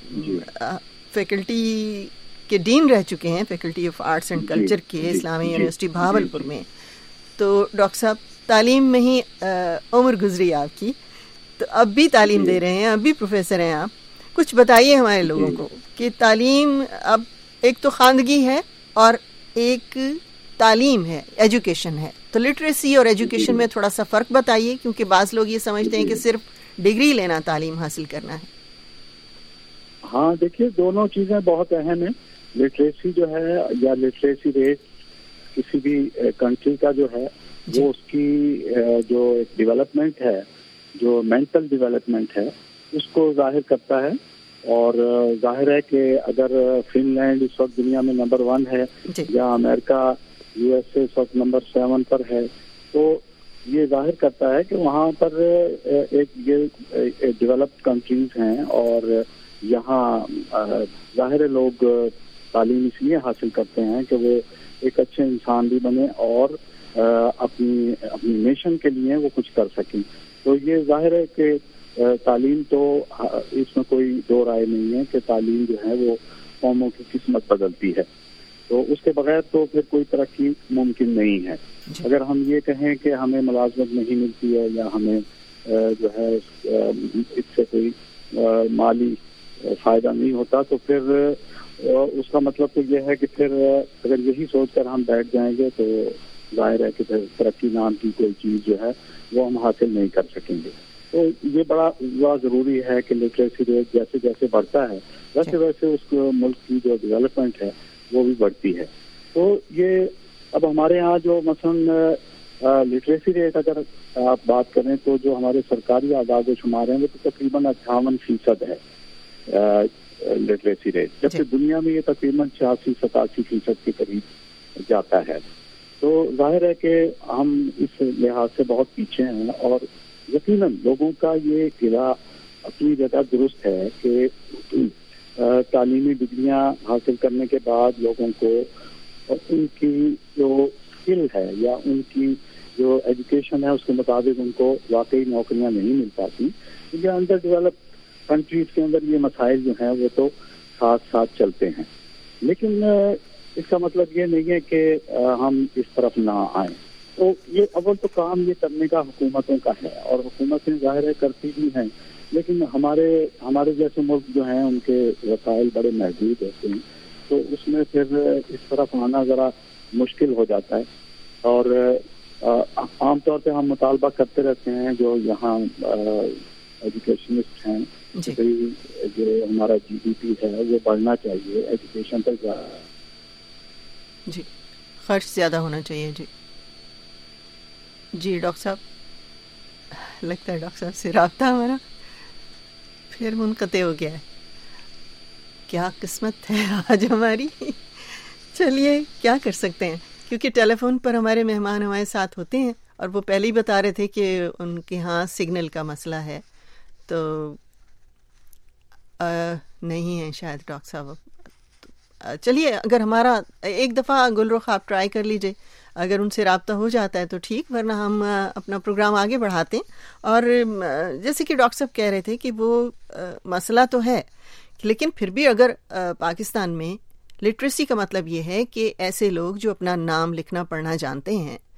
فیکلٹی کے ڈین رہ چکے ہیں, faculty of arts and culture کے اسلامی یونیورسٹی بہاولپور میں. تو ڈاکٹر صاحب, تعلیم میں ہی عمر گزری آپ کی, تو اب بھی تعلیم دے رہے ہیں, اب بھی پروفیسر ہیں آپ. کچھ بتائیے ہمارے لوگوں کو کہ تعلیم اب ایک تو خواندگی ہے اور ایک تعلیم ہے, ایجوکیشن ہے. تو لٹریسی اور ایجوکیشن میں تھوڑا سا فرق بتائیے, کیونکہ بعض لوگ یہ سمجھتے ہیں کہ صرف ڈگری لینا تعلیم حاصل کرنا ہے. ہاں دیکھیے, دونوں چیزیں بہت اہم ہیں. لٹریسی جو ہے یا لٹریسی ریٹ کسی بھی کنٹری کا جو ہے وہ اس کی جو ڈیولپمنٹ ہے, جو مینٹل ڈیولپمنٹ ہے, اس کو ظاہر کرتا ہے. اور ظاہر ہے کہ اگر فن لینڈ اس وقت دنیا میں نمبر 1 ہے یا امریکہ USA اس وقت نمبر 7 پر ہے, تو یہ ظاہر کرتا ہے کہ وہاں پر ایک یہ ڈیولپڈ کنٹریز ہیں, اور یہاں ظاہر لوگ تعلیم اس لیے حاصل کرتے ہیں کہ وہ ایک اچھے انسان بھی بنے اور اپنی نیشن کے لیے وہ کچھ کر سکیں. تو یہ ظاہر ہے کہ تعلیم تو اس میں کوئی دو رائے نہیں ہے کہ تعلیم جو ہے وہ قوموں کی قسمت بدلتی ہے. تو اس کے بغیر تو پھر کوئی ترقی ممکن نہیں ہے. اگر ہم یہ کہیں کہ ہمیں ملازمت نہیں ملتی ہے یا ہمیں جو ہے اس سے کوئی مالی فائدہ نہیں ہوتا, تو پھر اس کا مطلب تو یہ ہے کہ پھر اگر یہی سوچ کر ہم بیٹھ جائیں گے تو ظاہر ہے کہ پھر ترقی نام کی کوئی چیز جو ہے وہ ہم حاصل نہیں کر سکیں گے. تو یہ بڑا ضروری ہے کہ لٹریسی ریٹ جیسے جیسے بڑھتا ہے ویسے ویسے اس ملک کی جو ڈیولپمنٹ ہے وہ بھی بڑھتی ہے. تو یہ اب ہمارے ہاں جو مثلاً لٹریسی ریٹ اگر آپ بات کریں تو جو ہمارے سرکاری اعداد و شمار ہیں وہ تو تقریباً 58% ہے لٹریسی ریٹ, جبکہ دنیا میں یہ تقریباً 86-87% کے قریب جاتا ہے. تو ظاہر ہے کہ ہم اس لحاظ سے بہت پیچھے ہیں, اور یقیناً لوگوں کا یہ گلا اپنی جگہ درست ہے کہ تعلیمی ڈگریاں حاصل کرنے کے بعد لوگوں کو ان کی جو اسکل ہے یا ان کی جو ایجوکیشن ہے اس کے مطابق ان کو واقعی نوکریاں نہیں مل پاتی, کیونکہ انڈر ڈیولپ کنٹریز کے اندر یہ مسائل جو ہیں وہ تو ساتھ ساتھ چلتے ہیں. لیکن اس کا مطلب یہ نہیں ہے کہ ہم اس طرف نہ آئیں. تو یہ اول تو کام یہ کرنے کا حکومتوں کا ہے, اور حکومتیں ظاہر ہے کرتی بھی ہیں, لیکن ہمارے جیسے ملک جو ہیں ان کے وسائل بڑے محدود ہوتے ہیں, تو اس میں پھر اس طرف آنا ذرا مشکل ہو جاتا ہے. اور عام طور پہ ہم مطالبہ کرتے رہتے ہیں جو یہاں ایجوکیشنسٹ ہیں, جو ہمارا GDP ہے وہ بڑھنا چاہیے, ایجوکیشن پر خرچ زیادہ ہونا چاہیے. جی ڈاکٹر صاحب, لگتا ہے ڈاکٹر صاحب سے رابطہ ہمارا پھر منقطع ہو گیا ہے. کیا قسمت ہے آج ہماری. چلیے کیا کر سکتے ہیں, کیونکہ ٹیلی فون پر ہمارے مہمان ہمارے ساتھ ہوتے ہیں, اور وہ پہلے ہی بتا رہے تھے کہ ان کے ہاں سگنل کا مسئلہ ہے, تو نہیں ہے شاید ڈاکٹر صاحب. چلیے اگر ہمارا ایک دفعہ گلرخ آپ ٹرائی کر لیجئے, اگر ان سے رابطہ ہو جاتا ہے تو ٹھیک, ورنہ ہم اپنا پروگرام آگے بڑھاتے ہیں. اور جیسے کہ ڈاکٹر صاحب کہہ رہے تھے کہ وہ مسئلہ تو ہے, لیکن پھر بھی اگر پاکستان میں لٹریسی کا مطلب یہ ہے کہ ایسے لوگ جو اپنا نام لکھنا پڑھنا جانتے ہیں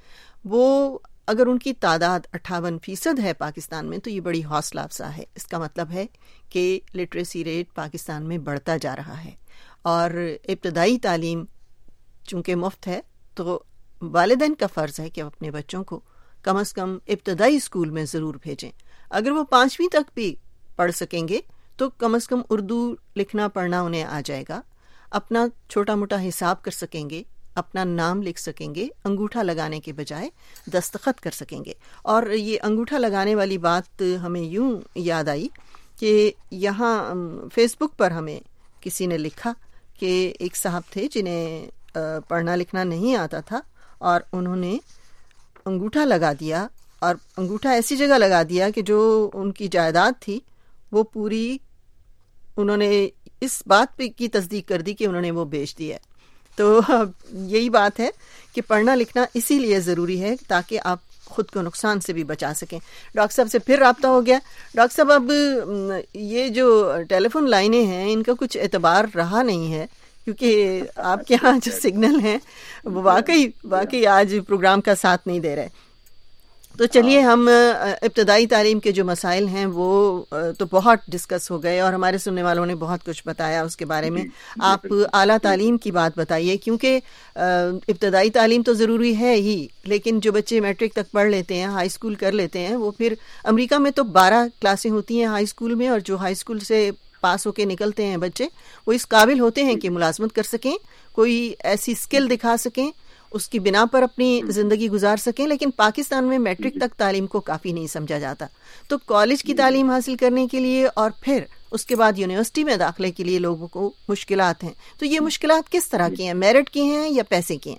وہ اگر ان کی تعداد 58% ہے پاکستان میں تو یہ بڑی حوصلہ افزا ہے. اس کا مطلب ہے کہ لٹریسی ریٹ پاکستان میں بڑھتا جا رہا ہے. اور ابتدائی تعلیم چونکہ مفت ہے تو والدین کا فرض ہے کہ اپنے بچوں کو کم از کم ابتدائی اسکول میں ضرور بھیجیں. اگر وہ 5ویں تک بھی پڑھ سکیں گے تو کم از کم اردو لکھنا پڑھنا انہیں آ جائے گا, اپنا چھوٹا موٹا حساب کر سکیں گے, اپنا نام لکھ سکیں گے, انگوٹھا لگانے کے بجائے دستخط کر سکیں گے. اور یہ انگوٹھا لگانے والی بات ہمیں یوں یاد آئی کہ یہاں فیس بک پر ہمیں کسی نے لکھا کہ ایک صاحب تھے جنہیں پڑھنا لکھنا نہیں آتا تھا اور انہوں نے انگوٹھا لگا دیا, اور انگوٹھا ایسی جگہ لگا دیا کہ جو ان کی جائیداد تھی وہ پوری, انہوں نے اس بات پہ کی تصدیق کر دی کہ انہوں نے وہ بیچ دیا. تو یہی بات ہے کہ پڑھنا لکھنا اسی لیے ضروری ہے تاکہ آپ خود کو نقصان سے بھی بچا سکیں. ڈاکٹر صاحب سے پھر رابطہ ہو گیا. ڈاکٹر صاحب اب یہ جو ٹیلی فون لائنیں ہیں ان کا کچھ اعتبار رہا نہیں ہے کیونکہ آپ کے ہاں جو سگنل ہیں وہ واقعی آج پروگرام کا ساتھ نہیں دے رہے. تو چلیے ہم ابتدائی تعلیم کے جو مسائل ہیں وہ تو بہت ڈسکس ہو گئے اور ہمارے سننے والوں نے بہت کچھ بتایا اس کے بارے میں. آپ اعلیٰ تعلیم کی بات بتائیے کیونکہ ابتدائی تعلیم تو ضروری ہے ہی, لیکن جو بچے میٹرک تک پڑھ لیتے ہیں, ہائی اسکول کر لیتے ہیں, وہ پھر امریکہ میں تو 12 کلاسیں ہوتی ہیں ہائی اسکول میں, اور جو ہائی اسکول سے پاس ہو کے نکلتے ہیں بچے وہ اس قابل ہوتے ہیں کہ ملازمت کر سکیں, کوئی ایسی اسکل دکھا سکیں, اس کی بنا پر اپنی زندگی گزار سکیں. لیکن پاکستان میں میٹرک تک تعلیم کو کافی نہیں سمجھا جاتا. تو کالج کی تعلیم حاصل کرنے کے لیے اور پھر اس کے بعد یونیورسٹی میں داخلے کے لیے لوگوں کو مشکلات ہیں. تو یہ مشکلات کس طرح کی ہیں, میرٹ کی ہیں یا پیسے کی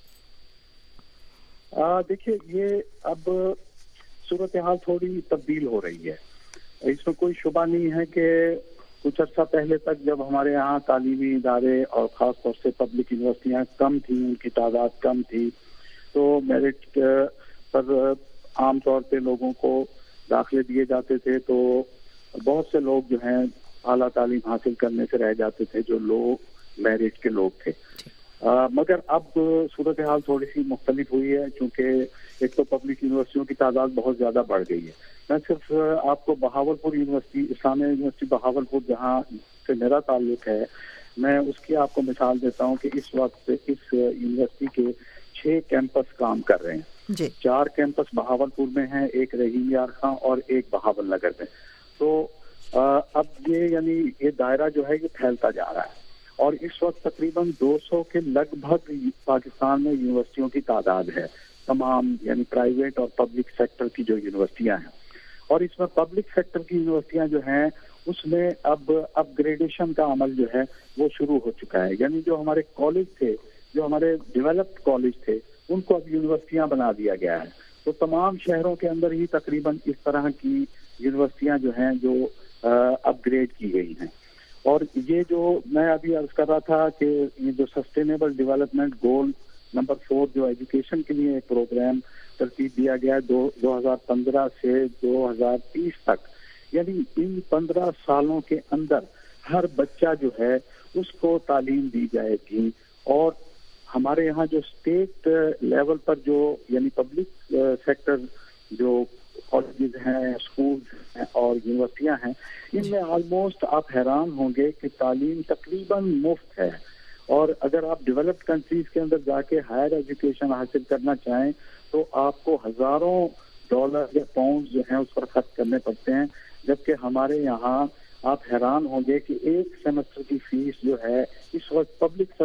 ہیں؟ دیکھیے یہ اب صورتحال تھوڑی تبدیل ہو رہی ہے, اس میں کوئی شبہ نہیں ہے کہ کچھ عرصہ پہلے تک جب ہمارے یہاں تعلیمی ادارے اور خاص طور سے پبلک یونیورسٹیاں کم تھیں, ان کی تعداد کم تھی, تو میرٹ پر عام طور پہ لوگوں کو داخلے دیے جاتے تھے. تو بہت سے لوگ جو ہیں اعلیٰ تعلیم حاصل کرنے سے رہ جاتے تھے جو لوگ میرٹ کے لوگ تھے. مگر اب صورتحال تھوڑی سی مختلف ہوئی ہے چونکہ ایک تو پبلک یونیورسٹیوں کی تعداد بہت زیادہ بڑھ گئی ہے. میں صرف آپ کو بہاولپور یونیورسٹی, اسلامیہ یونیورسٹی بہاولپور جہاں سے میرا تعلق ہے, میں اس کی آپ کو مثال دیتا ہوں کہ اس وقت اس یونیورسٹی کے 6 کیمپس کام کر رہے ہیں. 4 کیمپس بہاولپور میں ہیں, ایک رحیم یار خان اور ایک بہاول نگر میں. تو اب یہ یعنی یہ دائرہ جو ہے یہ پھیلتا جا رہا ہے اور اس وقت تقریباً 200 کے لگ بھگ پاکستان میں یونیورسٹیوں کی تعداد ہے, تمام یعنی پرائیویٹ اور پبلک سیکٹر کی جو یونیورسٹیاں ہیں. اور اس میں پبلک سیکٹر کی یونیورسٹیاں جو ہیں اس میں اب اپ گریڈیشن کا عمل جو ہے وہ شروع ہو چکا ہے. یعنی جو ہمارے کالج تھے, جو ہمارے ڈیولپڈ کالج تھے, ان کو اب یونیورسٹیاں بنا دیا گیا ہے. تو تمام شہروں کے اندر ہی تقریباً اس طرح کی یونیورسٹیاں جو ہیں جو اپ گریڈ کی گئی ہیں. اور یہ جو میں ابھی عرض کر رہا تھا کہ یہ جو سسٹینیبل ڈیولپمنٹ گول نمبر 4 جو ایجوکیشن کے لیے ایک پروگرام ترتیب دیا گیا 2015 سے 2030 تک, یعنی ان 15 سالوں کے اندر ہر بچہ جو ہے اس کو تعلیم دی جائے گی. اور ہمارے یہاں جو اسٹیٹ لیول پر جو یعنی پبلک سیکٹر جو کالجز ہیں, اسکولز ہیں اور یونیورسٹیاں ہیں, ان میں آلموسٹ آپ حیران ہوں گے کہ تعلیم تقریباً مفت ہے. اور اگر آپ ڈیولپڈ کنٹریز کے اندر جا کے ہائر ایجوکیشن حاصل کرنا چاہیں تو آپ کو ہزاروں ڈالر یا پاؤنڈ جو ہیں اس پر خرچ کرنے پڑتے ہیں, جبکہ ہمارے یہاں آپ حیران ہوں گے کہ ایک سیمسٹر کی فیس جو ہے اس وقت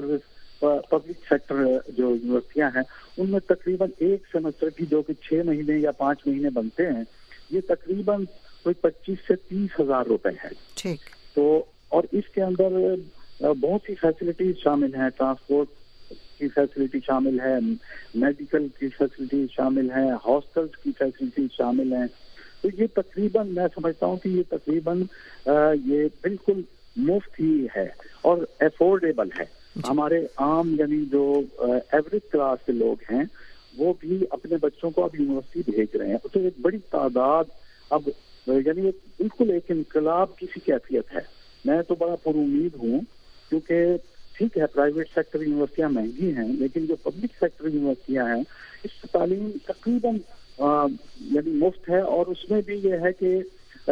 پبلک سیکٹر جو یونیورسٹیاں ہیں ان میں تقریباً ایک سیمسٹر کی جو کہ 6 مہینے یا 5 مہینے بنتے ہیں, یہ تقریباً کوئی 25 سے 30 ہزار روپے ہے. تو اور اس کے اندر بہت سی فیسلٹیز شامل ہیں, ٹرانسپورٹ کی فیسلٹی شامل ہے, میڈیکل کی فیسلٹی شامل ہے, ہاسٹلز کی فیسلٹی شامل ہیں. تو یہ تقریباً میں سمجھتا ہوں کہ یہ تقریباً یہ بالکل مفت ہی ہے اور افورڈیبل ہے. ہمارے عام یعنی جو ایوریج کلاس کے لوگ ہیں وہ بھی اپنے بچوں کو اب یونیورسٹی بھیج رہے ہیں. تو ایک بڑی تعداد اب یعنی بالکل ایک انقلاب کی سی کیفیت ہے. میں تو بڑا پر امید ہوں کیونکہ ٹھیک ہے پرائیویٹ سیکٹر یونیورسٹیاں مہنگی ہیں، لیکن جو پبلک سیکٹر یونیورسٹیاں ہیں اس سے تعلیم تقریباً یعنی مفت ہے، اور اس میں بھی یہ ہے کہ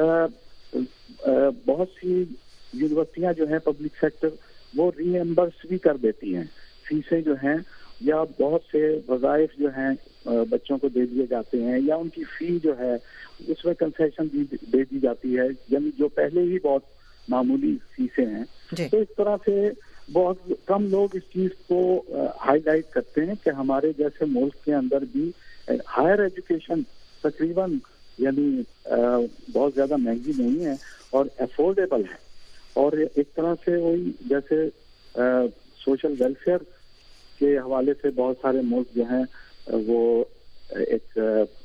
بہت سی یونیورسٹیاں جو ہیں پبلک سیکٹر وہ ری ایمبرس بھی کر دیتی ہیں فیسیں جو ہیں، یا بہت سے وظائف جو ہیں بچوں کو دے دیے جاتے ہیں، یا ان کی فی جو ہے اس میں کنسیشن دے دی جاتی ہے، یعنی جو پہلے ہی بہت معمولی فیسیں ہیں. تو اس طرح سے بہت کم لوگ اس چیز کو ہائی لائٹ کرتے ہیں کہ ہمارے جیسے ملک کے اندر بھی ہائر ایجوکیشن تقریباً یعنی بہت زیادہ مہنگی نہیں ہے اور افورڈیبل ہے. اور ایک طرح سے وہی جیسے سوشل ویلفیئر کے حوالے سے بہت سارے ملک جو ہیں وہ ایک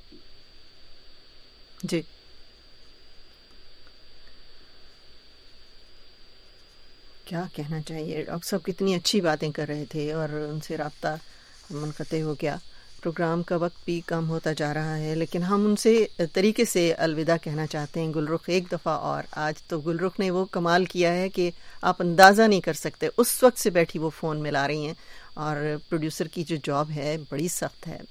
جی کیا کہنا چاہیے ڈاکٹر صاحب، کتنی اچھی باتیں کر رہے تھے اور ان سے رابطہ منقطع ہو گیا. پروگرام کا وقت بھی کم ہوتا جا رہا ہے، لیکن ہم ان سے طریقے سے الوداع کہنا چاہتے ہیں. گلرخ ایک دفعہ اور آج تو گلرخ نے وہ کمال کیا ہے کہ آپ اندازہ نہیں کر سکتے، اس وقت سے بیٹھی وہ فون ملا رہی ہیں، اور پروڈیوسر کی جو جاب ہے بڑی سخت ہے.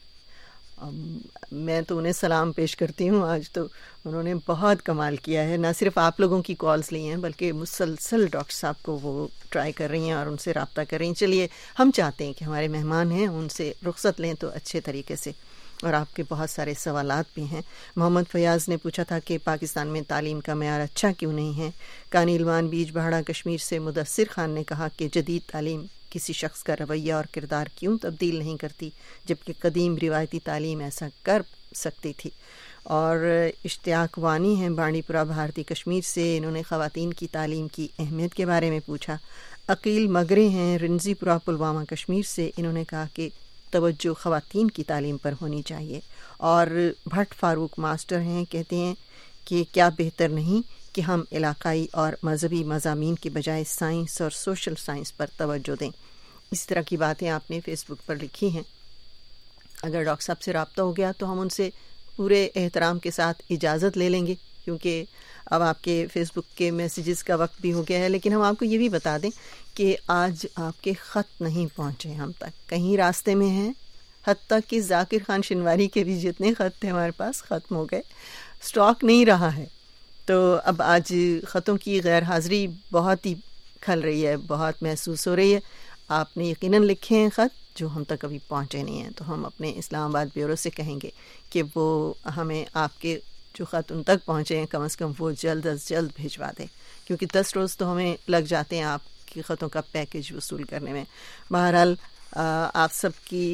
میں تو انہیں سلام پیش کرتی ہوں، آج تو انہوں نے بہت کمال کیا ہے. نہ صرف آپ لوگوں کی کالز لی ہیں بلکہ مسلسل ڈاکٹر صاحب کو وہ ٹرائی کر رہی ہیں اور ان سے رابطہ کر رہی ہیں. چلیے ہم چاہتے ہیں کہ ہمارے مہمان ہیں ان سے رخصت لیں تو اچھے طریقے سے، اور آپ کے بہت سارے سوالات بھی ہیں. محمد فیاض نے پوچھا تھا کہ پاکستان میں تعلیم کا معیار اچھا کیوں نہیں ہے. کانی الوان بیج بہاڑا کشمیر سے مدثر خان نے کہا کہ جدید تعلیم کسی شخص کا رویہ اور کردار کیوں تبدیل نہیں کرتی، جبکہ قدیم روایتی تعلیم ایسا کر سکتی تھی. اور اشتیاق وانی ہیں بانڈی پورہ بھارتی کشمیر سے، انہوں نے خواتین کی تعلیم کی اہمیت کے بارے میں پوچھا. عقیل مگرے ہیں رنزی پورہ پلوامہ کشمیر سے، انہوں نے کہا کہ توجہ خواتین کی تعلیم پر ہونی چاہیے. اور بھٹ فاروق ماسٹر ہیں، کہتے ہیں کہ کیا بہتر نہیں کہ ہم علاقائی اور مذہبی مضامین کے بجائے سائنس اور سوشل سائنس پر توجہ دیں. اس طرح کی باتیں آپ نے فیس بک پر لکھی ہیں. اگر ڈاکٹر صاحب سے رابطہ ہو گیا تو ہم ان سے پورے احترام کے ساتھ اجازت لے لیں گے، کیونکہ اب آپ کے فیس بک کے میسیجز کا وقت بھی ہو گیا ہے. لیکن ہم آپ کو یہ بھی بتا دیں کہ آج آپ کے خط نہیں پہنچے ہم تک، کہیں راستے میں ہیں، حتیٰ کہ ذاکر خان شنواری کے بھی جتنے خط تھے ہمارے پاس ختم ہو گئے، سٹاک نہیں رہا ہے. تو اب آج خطوں کی غیر حاضری بہت ہی کھل رہی ہے، بہت محسوس ہو رہی ہے. آپ نے یقیناً لکھے ہیں خط جو ہم تک ابھی پہنچے نہیں ہیں، تو ہم اپنے اسلام آباد بیورو سے کہیں گے کہ وہ ہمیں آپ کے جو خط ان تک پہنچے ہیں کم از کم وہ جلد از جلد بھیجوا دیں، کیونکہ 10 روز تو ہمیں لگ جاتے ہیں آپ کی خطوں کا پیکج وصول کرنے میں. بہرحال آپ سب کی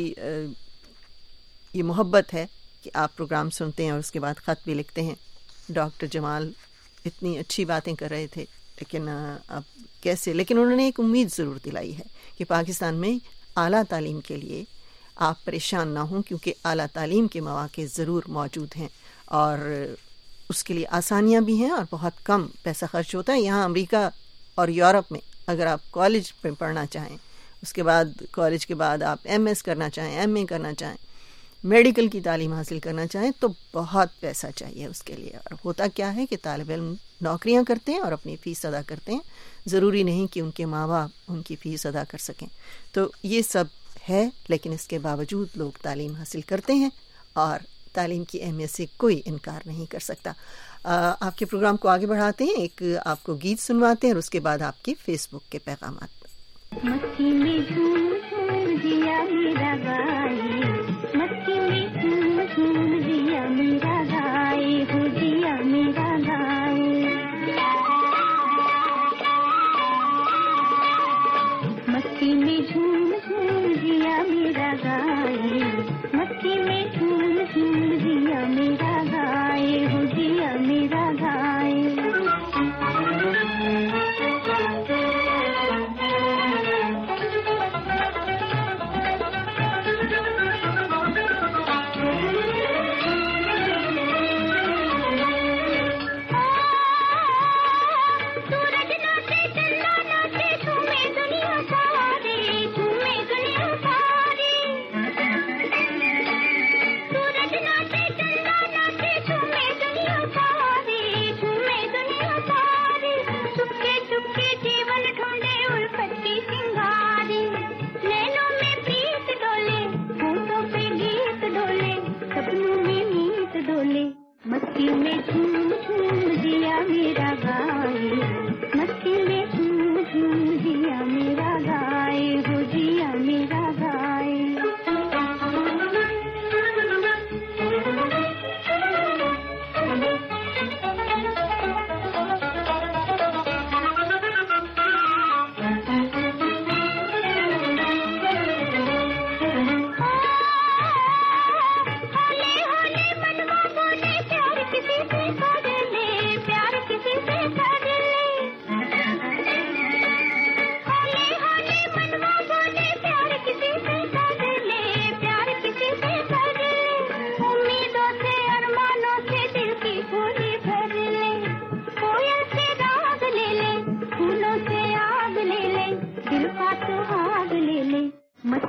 یہ محبت ہے کہ آپ پروگرام سنتے ہیں اور اس کے بعد خط بھی لکھتے ہیں. ڈاکٹر جمال اتنی اچھی باتیں کر رہے تھے، لیکن اب کیسے، لیکن انہوں نے ایک امید ضرور دلائی ہے کہ پاکستان میں اعلیٰ تعلیم کے لیے آپ پریشان نہ ہوں، کیونکہ اعلیٰ تعلیم کے مواقع ضرور موجود ہیں اور اس کے لیے آسانیاں بھی ہیں اور بہت کم پیسہ خرچ ہوتا ہے. یہاں امریکہ اور یورپ میں اگر آپ کالج میں پڑھنا چاہیں، اس کے بعد کالج کے بعد آپ ایم ایس کرنا چاہیں، ایم اے کرنا چاہیں، میڈیکل کی تعلیم حاصل کرنا چاہیں تو بہت پیسہ چاہیے اس کے لیے. اور ہوتا کیا ہے کہ طالب علم نوکریاں کرتے ہیں اور اپنی فیس ادا کرتے ہیں، ضروری نہیں کہ ان کے ماں باپ ان کی فیس ادا کر سکیں. تو یہ سب ہے، لیکن اس کے باوجود لوگ تعلیم حاصل کرتے ہیں اور تعلیم کی اہمیت سے کوئی انکار نہیں کر سکتا. آپ کے پروگرام کو آگے بڑھاتے ہیں، ایک آپ کو گیت سنواتے ہیں اور اس کے بعد آپ کے فیس بک کے پیغامات. مکھی میں جھوم جھوم دیا میرا گائے، مکھی میں جھوم جھوم دیا میرا گائے، ہو دیا میرا گائے. مکھی میں جھوم جھوم دیا میرا گائے، مکھی میں جھوم جھوم دیا میرا گائے، ہو دیا میرا گائے.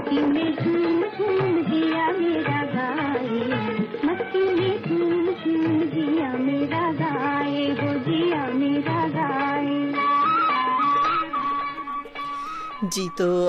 मस्ती में झूम झूम जिया मेरा गाए, मस्ती में झूम झूम जिया मेरा गाए, हो जिया मेरा गाए। जी, तो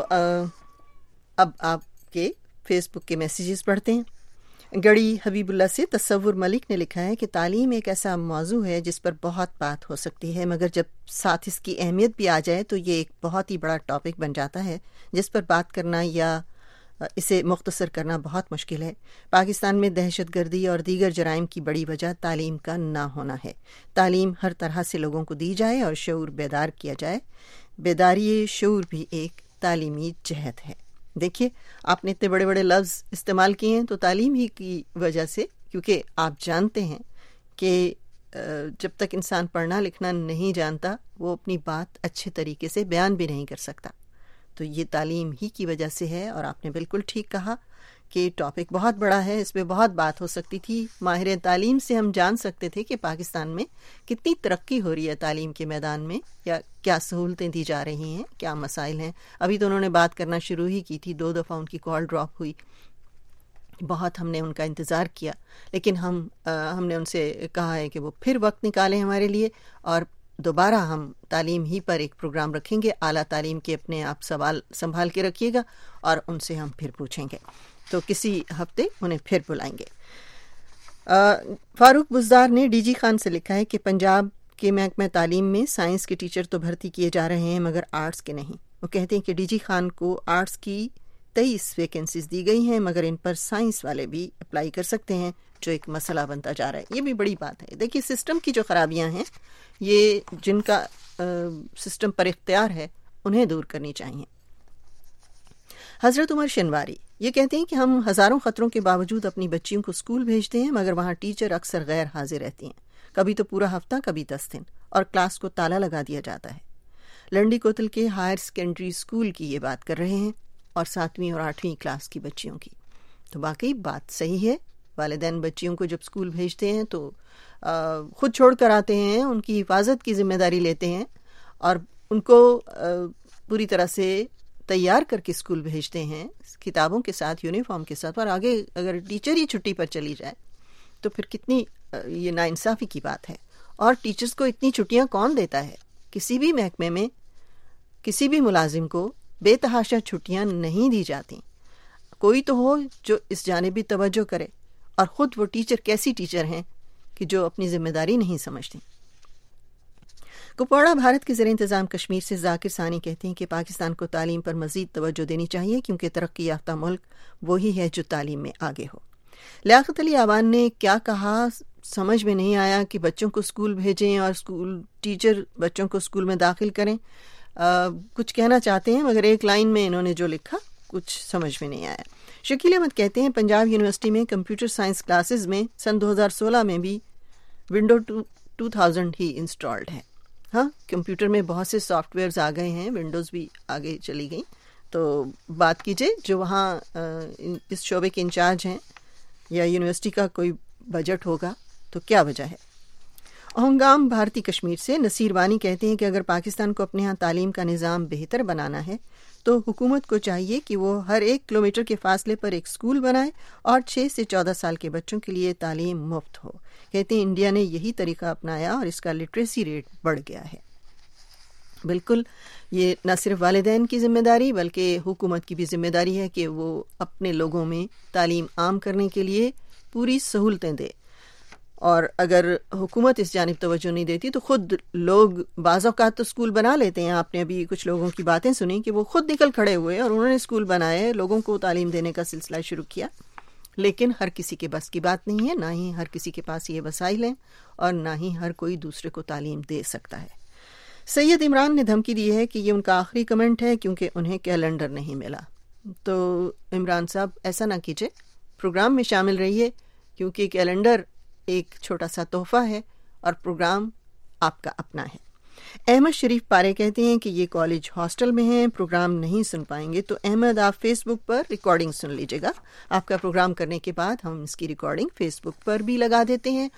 अब आपके फेसबुक के मैसेजेस पढ़ते हैं। गढ़ी हबीबुल्ला से तसव्वुर मलिक ने लिखा है कि तालीम एक ऐसा मौजू है जिस पर बहुत बात हो सकती है, मगर जब साथ इसकी अहमियत भी आ जाए तो ये एक बहुत ही बड़ा टॉपिक बन जाता है जिस पर बात करना या इसे मुख्तसर करना बहुत मुश्किल है। पाकिस्तान में दहशतगर्दी और दीगर जराइम की बड़ी वजह तालीम का ना होना है। तालीम हर तरह से लोगों को दी जाए और शऊर बेदार किया जाए। बेदारी शऊर भी एक तालीमी जहद है। देखिए, आपने इतने बड़े बड़े लफ्ज़ इस्तेमाल किए हैं तो तालीम ही की वजह से, क्योंकि आप जानते हैं कि जब तक इंसान पढ़ना लिखना नहीं जानता वो अपनी बात अच्छे तरीके से बयान भी नहीं कर सकता। तो ये तालीम ही की वजह से है। और आपने बिल्कुल ठीक कहा कि टॉपिक बहुत बड़ा है, इस पे बहुत बात हो सकती थी। माहिर तालीम से हम जान सकते थे कि पाकिस्तान में कितनी तरक्की हो रही है तालीम के मैदान में, या क्या सहूलतें दी जा रही हैं, क्या मसाइल हैं। अभी तो उन्होंने बात करना शुरू ही की थी, 2 दफ़ा उनकी कॉल ड्रॉप हुई, बहुत हमने उनका इंतज़ार किया, लेकिन हमने उनसे कहा है कि वो फिर वक्त निकालें हमारे लिए और दोबारा हम तालीम ही पर एक प्रोग्राम रखेंगे। आला तालीम के अपने आप सवाल संभाल के रखिएगा और उनसे हम फिर पूछेंगे, तो किसी हफ्ते उन्हें फिर बुलाएंगे। फारूक बुज़दार ने डीजी खान से लिखा है कि पंजाब के महकमे तालीम में साइंस के टीचर तो भर्ती किए जा रहे हैं मगर आर्ट्स के नहीं। वो कहते हैं कि डीजी खान को आर्ट्स की 23 वैकेंसीज दी गई हैं मगर इन पर साइंस वाले भी अप्लाई कर सकते हैं, जो एक मसला बनता जा रहा है। ये भी बड़ी बात है। देखिए, सिस्टम की जो खराबियां हैं, ये जिनका सिस्टम पर इख्तियार है उन्हें दूर करनी चाहिए। हजरत उमर शनवारी ये कहते हैं कि हम हज़ारों ख़तरों के बावजूद अपनी बच्चियों को स्कूल भेजते हैं मगर वहाँ टीचर अक्सर गैर हाजिर रहती हैं, कभी तो पूरा हफ्ता, कभी 10 दिन, और क्लास को ताला लगा दिया जाता है। लंडी कोतल के हायर सेकेंडरी स्कूल की ये बात कर रहे हैं और 7वीं और 8वीं क्लास की बच्चियों की। तो वाकई बात सही है। वालिदैन बच्चियों को जब स्कूल भेजते हैं तो खुद छोड़ कर आते हैं, उनकी हिफाजत की जिम्मेदारी लेते हैं और उनको पूरी तरह से तैयार करके स्कूल भेजते हैं, किताबों के साथ, यूनिफॉर्म के साथ। और आगे अगर टीचर ही छुट्टी पर चली जाए तो फिर कितनी ये नाइंसाफ़ी की बात है। और टीचर्स को इतनी छुट्टियां कौन देता है? किसी भी महकमे में किसी भी मुलाजिम को बेतहाशा छुट्टियां नहीं दी जाती। कोई तो हो जो इस जानिब भी तवज्जो करे। और ख़ुद वो टीचर कैसी टीचर हैं कि जो अपनी जिम्मेदारी नहीं समझती। कुपवाड़ा भारत के ज़ेरे इंतज़ाम कश्मीर से जाकिर सानी कहते हैं कि पाकिस्तान को तालीम पर मज़ीद तवज्जो देनी चाहिए क्योंकि तरक्की याफ्ता मुल्क वही है जो तालीम में आगे हो। लियाकत अली आवान ने क्या कहा समझ में नहीं आया कि बच्चों को स्कूल भेजें और स्कूल टीचर बच्चों को स्कूल में दाखिल करें। कुछ कहना चाहते हैं मगर एक लाइन में इन्होंने जो लिखा कुछ समझ में नहीं आया। शकील अहमद कहते हैं पंजाब यूनिवर्सिटी में कंप्यूटर साइंस क्लासेस में सन 2016 में भी विंडो 2000 ही इंस्टॉल्ड है। हाँ, कंप्यूटर में बहुत से सॉफ्टवेयर्स आ गए हैं, विंडोज़ भी आगे चली गई। तो बात कीजिए जो वहाँ इस शोबे के इंचार्ज हैं या यूनिवर्सिटी का कोई बजट होगा तो क्या वजह है। अहंगाम भारती कश्मीर से नसीर वानी कहते हैं कि अगर पाकिस्तान को अपने यहाँ तालीम का निज़ाम बेहतर बनाना है तो हुकूमत को चाहिए कि वो हर 1 किलोमीटर के फासले पर एक स्कूल बनाए और 6 से 14 साल के बच्चों के लिए तालीम मुफ्त हो। कहते हैं इंडिया ने यही तरीका अपनाया और इसका लिटरेसी रेट बढ़ गया है। बिल्कुल, ये न सिर्फ वालिदैन की जिम्मेदारी बल्कि हुकूमत की भी जिम्मेदारी है कि वो अपने लोगों में तालीम आम करने के लिए पूरी सहूलतें दे। और अगर हुकूमत इस जानिब तवज्जो नहीं देती तो खुद लोग बाज़ औक़ात तो स्कूल बना लेते हैं। आपने अभी कुछ लोगों की बातें सुनी कि वो खुद निकल खड़े हुए और उन्होंने स्कूल बनाए, लोगों को तालीम देने का सिलसिला शुरू किया। लेकिन हर किसी के बस की बात नहीं है, ना ही हर किसी के पास ये वसाइल हैं और ना ही हर कोई दूसरे को तालीम दे सकता है। सैयद इमरान ने धमकी दी है कि ये उनका आखिरी कमेंट है क्योंकि उन्हें कैलेंडर नहीं मिला। तो इमरान साहब ऐसा ना कीजिए, प्रोग्राम में शामिल रहिए क्योंकि कैलेंडर एक छोटा सा तोहफा है और प्रोग्राम आपका अपना है। अहमद शरीफ पारे कहते हैं कि ये कॉलेज हॉस्टल में हैं, प्रोग्राम नहीं सुन पाएंगे। तो अहमद, आप फेसबुक पर रिकॉर्डिंग सुन लीजिएगा। आपका प्रोग्राम करने के बाद हम इसकी रिकॉर्डिंग फेसबुक पर भी लगा देते हैं,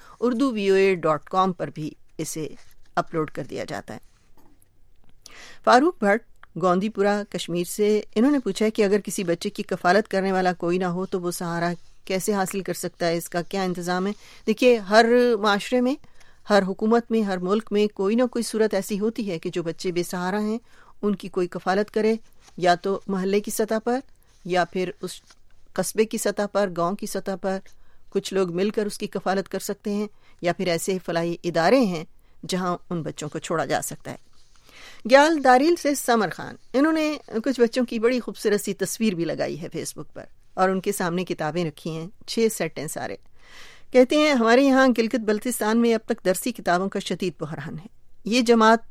urduvoa.com पर भी इसे अपलोड कर दिया जाता है। फारूक भट्ट گوندی پورا کشمیر سے، انہوں نے پوچھا ہے کہ اگر کسی بچے کی کفالت کرنے والا کوئی نہ ہو تو وہ سہارا کیسے حاصل کر سکتا ہے، اس کا کیا انتظام ہے؟ دیکھیے، ہر معاشرے میں، ہر حکومت میں، ہر ملک میں کوئی نہ کوئی صورت ایسی ہوتی ہے کہ جو بچے بے سہارا ہیں ان کی کوئی کفالت کرے، یا تو محلے کی سطح پر یا پھر اس قصبے کی سطح پر، گاؤں کی سطح پر کچھ لوگ مل کر اس کی کفالت کر سکتے ہیں، یا پھر ایسے فلاحی ادارے ہیں جہاں ان بچوں کو چھوڑا جا سکتا ہے۔ گیال داریل سے سمر خان، انہوں نے کچھ بچوں کی بڑی خوبصورت سی تصویر بھی لگائی ہے فیس بک پر، اور ان کے سامنے کتابیں رکھی ہیں، 6 سیٹ ہیں سارے۔ کہتے ہیں ہمارے یہاں گلگت بلتستان میں اب تک درسی کتابوں کا شدید بحران ہے۔ یہ جماعت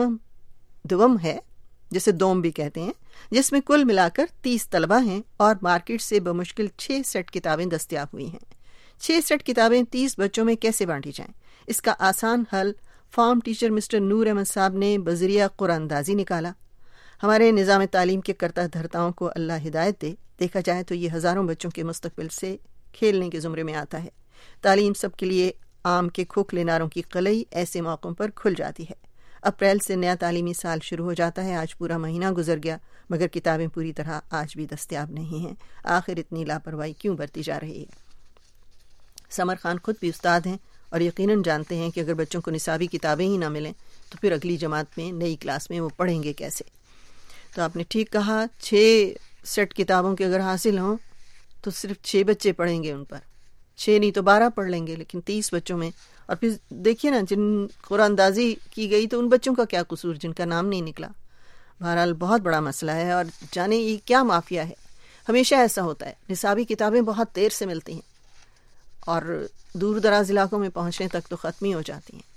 دوم ہے، جسے دوم بھی کہتے ہیں، جس میں کل ملا کر 30 طلبہ ہیں اور مارکیٹ سے بمشکل 6 سیٹ کتابیں دستیاب ہوئی ہیں۔ 6 سیٹ کتابیں 30 بچوں میں کیسے بانٹی جائیں؟ اس کا آسان حل form teacher mister Noor Ahmad صاحب نے بذریعہ قرآن اندازی نکالا۔ ہمارے نظام تعلیم کے کرتا دھرتاؤں کو اللہ ہدایت دے۔ دیکھا جائے تو یہ ہزاروں بچوں کے مستقبل سے کھیلنے کے زمرے میں آتا ہے۔ تعلیم سب کے لیے آم کے کھوکھلے ناروں کی قلعی ایسے موقعوں پر کھل جاتی ہے۔ اپریل سے نیا تعلیمی سال شروع ہو جاتا ہے۔ آج پورا مہینہ گزر گیا مگر کتابیں پوری طرح آج بھی دستیاب نہیں ہیں۔ آخر اتنی لاپرواہی کیوں برتی جا رہی ہے؟ سمر خان خود بھی استاد ہیں اور یقیناً جانتے ہیں کہ اگر بچوں کو نصابی کتابیں ہی نہ ملیں تو پھر اگلی جماعت میں، نئی کلاس میں وہ پڑھیں گے کیسے؟ تو آپ نے ٹھیک کہا، 6 سیٹ کتابوں کے اگر حاصل ہوں تو صرف 6 بچے پڑھیں گے ان پر، 6 نہیں تو 12 پڑھ لیں گے، لیکن 30 بچوں میں۔ اور پھر دیکھیے نا، جن قرآن اندازی کی گئی تو ان بچوں کا کیا قصور جن کا نام نہیں نکلا؟ بہرحال بہت بڑا مسئلہ ہے، اور جانے یہ کیا مافیا ہے۔ ہمیشہ ایسا ہوتا ہے، نصابی کتابیں بہت دیر سے ملتی ہیں اور دور دراز علاقوں میں پہنچنے تک تو ختم ہی ہو جاتی ہیں۔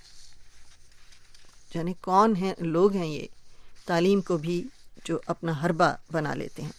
جانے کون ہیں لوگ ہیں یہ تعلیم کو بھی جو اپنا حربہ بنا لیتے ہیں۔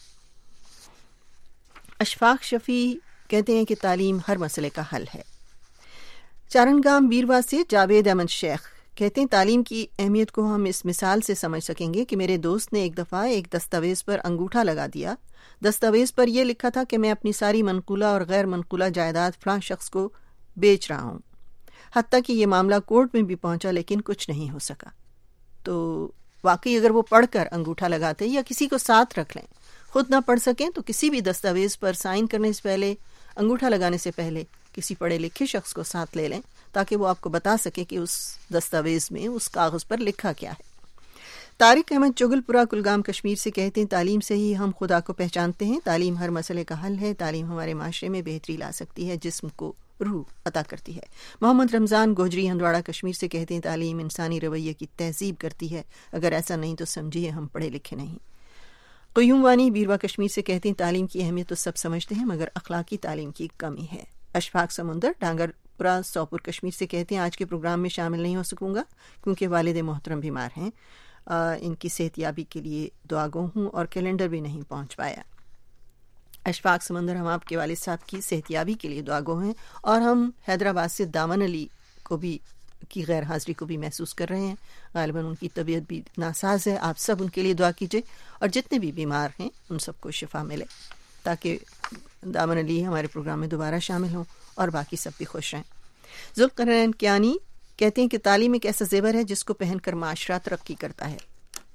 اشفاق شفیع کہتے ہیں کہ تعلیم ہر مسئلے کا حل ہے۔ چارنگام بیروا سے جاوید احمد شیخ کہتے ہیں تعلیم کی اہمیت کو ہم اس مثال سے سمجھ سکیں گے کہ میرے دوست نے ایک دفعہ ایک دستاویز پر انگوٹھا لگا دیا۔ دستاویز پر یہ لکھا تھا کہ میں اپنی ساری منقولہ اور غیر منقولہ جائیداد فلاں شخص کو بیچ رہا ہوں۔ حتیٰ کہ یہ معاملہ کورٹ میں بھی پہنچا لیکن کچھ نہیں ہو سکا۔ تو واقعی اگر وہ پڑھ کر انگوٹھا لگاتے یا کسی کو ساتھ رکھ لیں، خود نہ پڑھ سکیں تو کسی بھی دستاویز پر سائن کرنے سے پہلے، انگوٹھا لگانے سے پہلے کسی پڑھے لکھے شخص کو ساتھ لے لیں تاکہ وہ آپ کو بتا سکے کہ اس دستاویز میں، اس کاغذ پر لکھا کیا ہے۔ طارق احمد چگل پورہ کلگام کشمیر سے کہتے ہیں تعلیم سے ہی ہم خدا کو پہچانتے ہیں۔ تعلیم ہر مسئلے کا حل ہے۔ تعلیم ہمارے معاشرے میں بہتری لا سکتی ہے، جسم کو روح عطا کرتی ہے۔ محمد رمضان گوجری ہندواڑہ کشمیر سے کہتے ہیں تعلیم انسانی رویے کی تہذیب کرتی ہے، اگر ایسا نہیں تو سمجھیے ہم پڑھے لکھے نہیں۔ قیوم وانی بیروا کشمیر سے کہتے ہیں تعلیم کی اہمیت تو سب سمجھتے ہیں مگر اخلاقی تعلیم کی کمی ہے۔ اشفاق سمندر ڈانگر پورہ سوپور کشمیر سے کہتے ہیں آج کے پروگرام میں شامل نہیں ہو سکوں گا کیونکہ والد محترم بیمار ہیں، ان کی صحت یابی کے لیے دعا گو ہوں اور کیلنڈر بھی نہیں پہنچ پایا۔ اشفاق سمندر، ہم آپ کے والد صاحب کی صحت یابی کے لیے دعا گو ہیں، اور ہم حیدرآباد سے دامن علی کو بھی کی غیر حاضری کو بھی محسوس کر رہے ہیں۔ غالباً ان کی طبیعت بھی ناساز ہے۔ آپ سب ان کے لیے دعا کیجیے اور جتنے بھی بیمار ہیں ان سب کو شفا ملے تاکہ دامن علی ہمارے پروگرام میں دوبارہ شامل ہوں اور باقی سب بھی خوش رہیں۔ ذوالقرنین کیانی کہتے ہیں کہ تعلیم ایک ایسا زیور ہے جس کو پہن کر معاشرہ ترقی کرتا ہے۔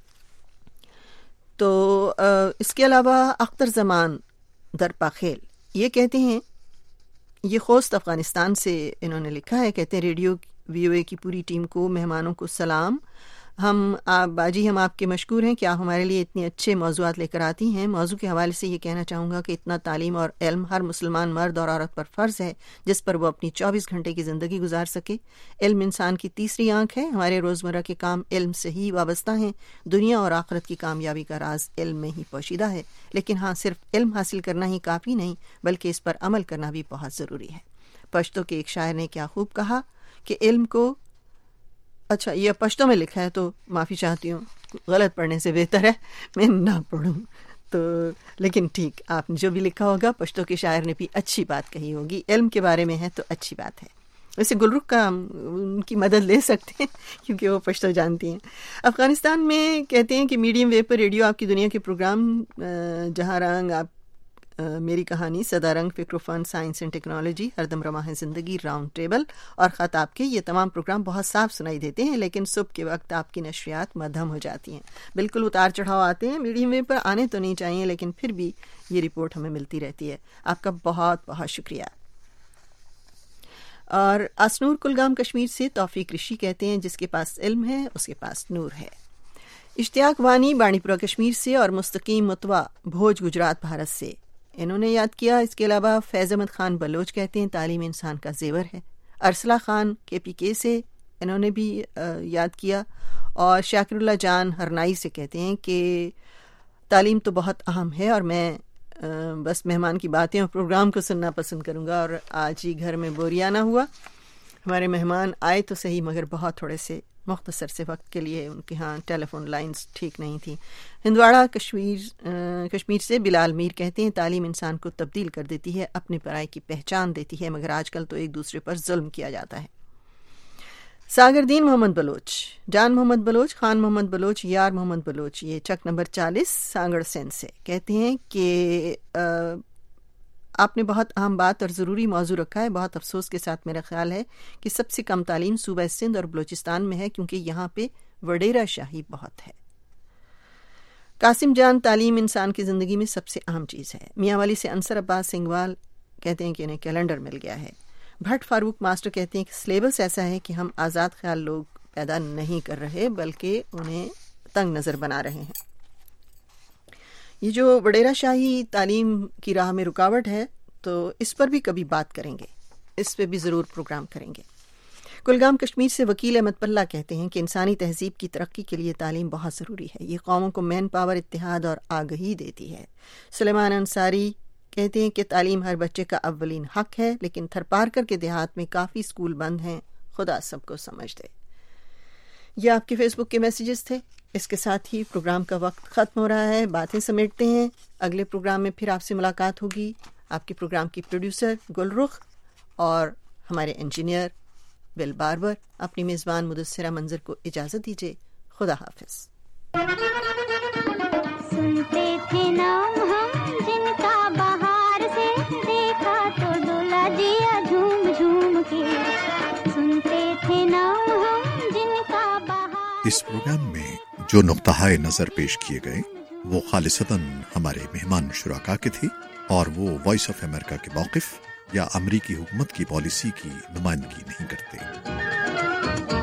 تو اس کے علاوہ اختر زمان درپا خیل یہ کہتے ہیں، یہ خوست افغانستان سے انہوں نے لکھا ہے، کہتے ہیں ریڈیو VOA کی پوری ٹیم کو، مہمانوں کو سلام۔ باجی ہم آپ کے مشکور ہیں کہ آپ ہمارے لیے اتنے اچھے موضوعات لے کر آتی ہیں۔ موضوع کے حوالے سے یہ کہنا چاہوں گا کہ اتنا تعلیم اور علم ہر مسلمان مرد اور عورت پر فرض ہے جس پر وہ اپنی 24 گھنٹے کی زندگی گزار سکے۔ علم انسان کی تیسری آنکھ ہے۔ ہمارے روزمرہ کے کام علم سے ہی وابستہ ہیں۔ دنیا اور آخرت کی کامیابی کا راز علم میں ہی پوشیدہ ہے، لیکن ہاں صرف علم حاصل کرنا ہی کافی نہیں بلکہ اس پر عمل کرنا بھی بہت ضروری ہے۔ پشتو کے ایک شاعر نے کیا خوب کہا کہ علم کو، اچھا یہ پشتو میں لکھا ہے تو معافی چاہتی ہوں، غلط پڑھنے سے بہتر ہے میں نہ پڑھوں، تو لیکن ٹھیک آپ نے جو بھی لکھا ہوگا پشتو کے شاعر نے بھی اچھی بات کہی ہوگی، علم کے بارے میں ہے تو اچھی بات ہے۔ ویسے گلرخ کا ان کی مدد لے سکتے ہیں کیونکہ وہ پشتو جانتی ہیں۔ افغانستان میں کہتے ہیں کہ میڈیم ویو پر ریڈیو آپ کی دنیا کے پروگرام جہاں رنگ آپ میری کہانی، سدا رنگ، فکر و فن، سائنس اینڈ ٹیکنالوجی، ہردم رواں ہے زندگی، راؤنڈ ٹیبل اور خط آپ کے، یہ تمام پروگرام بہت صاف سنائی دیتے ہیں، لیکن صبح کے وقت آپ کی نشریات مدھم ہو جاتی ہیں، بالکل اتار چڑھاؤ آتے ہیں، میڈیم ویو پر آنے تو نہیں چاہیے لیکن پھر بھی یہ رپورٹ ہمیں ملتی رہتی ہے۔ آپ کا بہت بہت شکریہ۔ اور اسنور کلگام کشمیر سے توفیق رشی کہتے ہیں جس کے پاس علم ہے اس کے پاس نور ہے۔ اشتیاق وانی بانڈی پورہ کشمیر سے اور مستقیم متوا بھوج گجرات بھارت سے، انہوں نے یاد کیا۔ اس کے علاوہ فیض احمد خان بلوچ کہتے ہیں تعلیم انسان کا زیور ہے۔ ارسلہ خان کے پی کے سے انہوں نے بھی یاد کیا، اور شاکر اللہ جان ہرنائی سے کہتے ہیں کہ تعلیم تو بہت اہم ہے اور میں بس مہمان کی باتیں اور پروگرام کو سننا پسند کروں گا، اور آج ہی گھر میں بوریا نہ ہوا، ہمارے مہمان آئے تو صحیح مگر بہت تھوڑے سے مختصر سے وقت کے لیے، ان کے ہاں ٹیلی فون لائنز ٹھیک نہیں تھیں۔ ہندواڑہ کشمیر سے بلال میر کہتے ہیں تعلیم انسان کو تبدیل کر دیتی ہے، اپنے پرائے کی پہچان دیتی ہے، مگر آج کل تو ایک دوسرے پر ظلم کیا جاتا ہے۔ ساگر دین محمد بلوچ، جان محمد بلوچ، خان محمد بلوچ، یار محمد بلوچ، یہ چک نمبر 40 سانگڑ سین سے کہتے ہیں کہ آپ نے بہت اہم بات اور ضروری موضوع رکھا ہے۔ بہت افسوس کے ساتھ میرا خیال ہے کہ سب سے کم تعلیم صوبہ سندھ اور بلوچستان میں ہے، کیونکہ یہاں پہ وڈیرا شاہی بہت ہے۔ قاسم جان، تعلیم انسان کی زندگی میں سب سے اہم چیز ہے۔ میاں والی سے انصر عباس سنگوال کہتے ہیں کہ انہیں کیلنڈر مل گیا ہے۔ بھٹ فاروق ماسٹر کہتے ہیں کہ سلیبس ایسا ہے کہ ہم آزاد خیال لوگ پیدا نہیں کر رہے بلکہ انہیں تنگ نظر بنا رہے ہیں۔ یہ جو وڈیرا شاہی تعلیم کی راہ میں رکاوٹ ہے تو اس پر بھی کبھی بات کریں گے، اس پہ بھی ضرور پروگرام کریں گے۔ کلگام کشمیر سے وکیل احمد پلہ کہتے ہیں کہ انسانی تہذیب کی ترقی کے لیے تعلیم بہت ضروری ہے، یہ قوموں کو مین پاور، اتحاد اور آگہی دیتی ہے۔ سلیمان انصاری کہتے ہیں کہ تعلیم ہر بچے کا اولین حق ہے، لیکن تھرپارکر کے دیہات میں کافی اسکول بند ہیں، خدا سب کو سمجھ دے۔ یہ آپ کے فیس بک کے میسیجز تھے۔ اس کے ساتھ ہی پروگرام کا وقت ختم ہو رہا ہے، باتیں سمیٹتے ہیں، اگلے پروگرام میں پھر آپ سے ملاقات ہوگی۔ آپ کے پروگرام کی پروڈیوسر گل رخ اور ہمارے انجینئر بل باربر، اپنی میزبان مدثرہ منظر کو اجازت دیجیے۔ خدا حافظ۔ سنتے تھے نام ہم جن کا بہار سے دیکھا تو ڈولا دیا جھوم جھوم کے، سنتے تھے نام ہم جن کا بہار۔ اس پروگرام میں جو نقطہ نظر پیش کیے گئے وہ خالصتاً ہمارے مہمان شرکاء کے تھے، اور وہ وائس آف امریکہ کے موقف یا امریکی حکومت کی پالیسی کی نمائندگی نہیں کرتے۔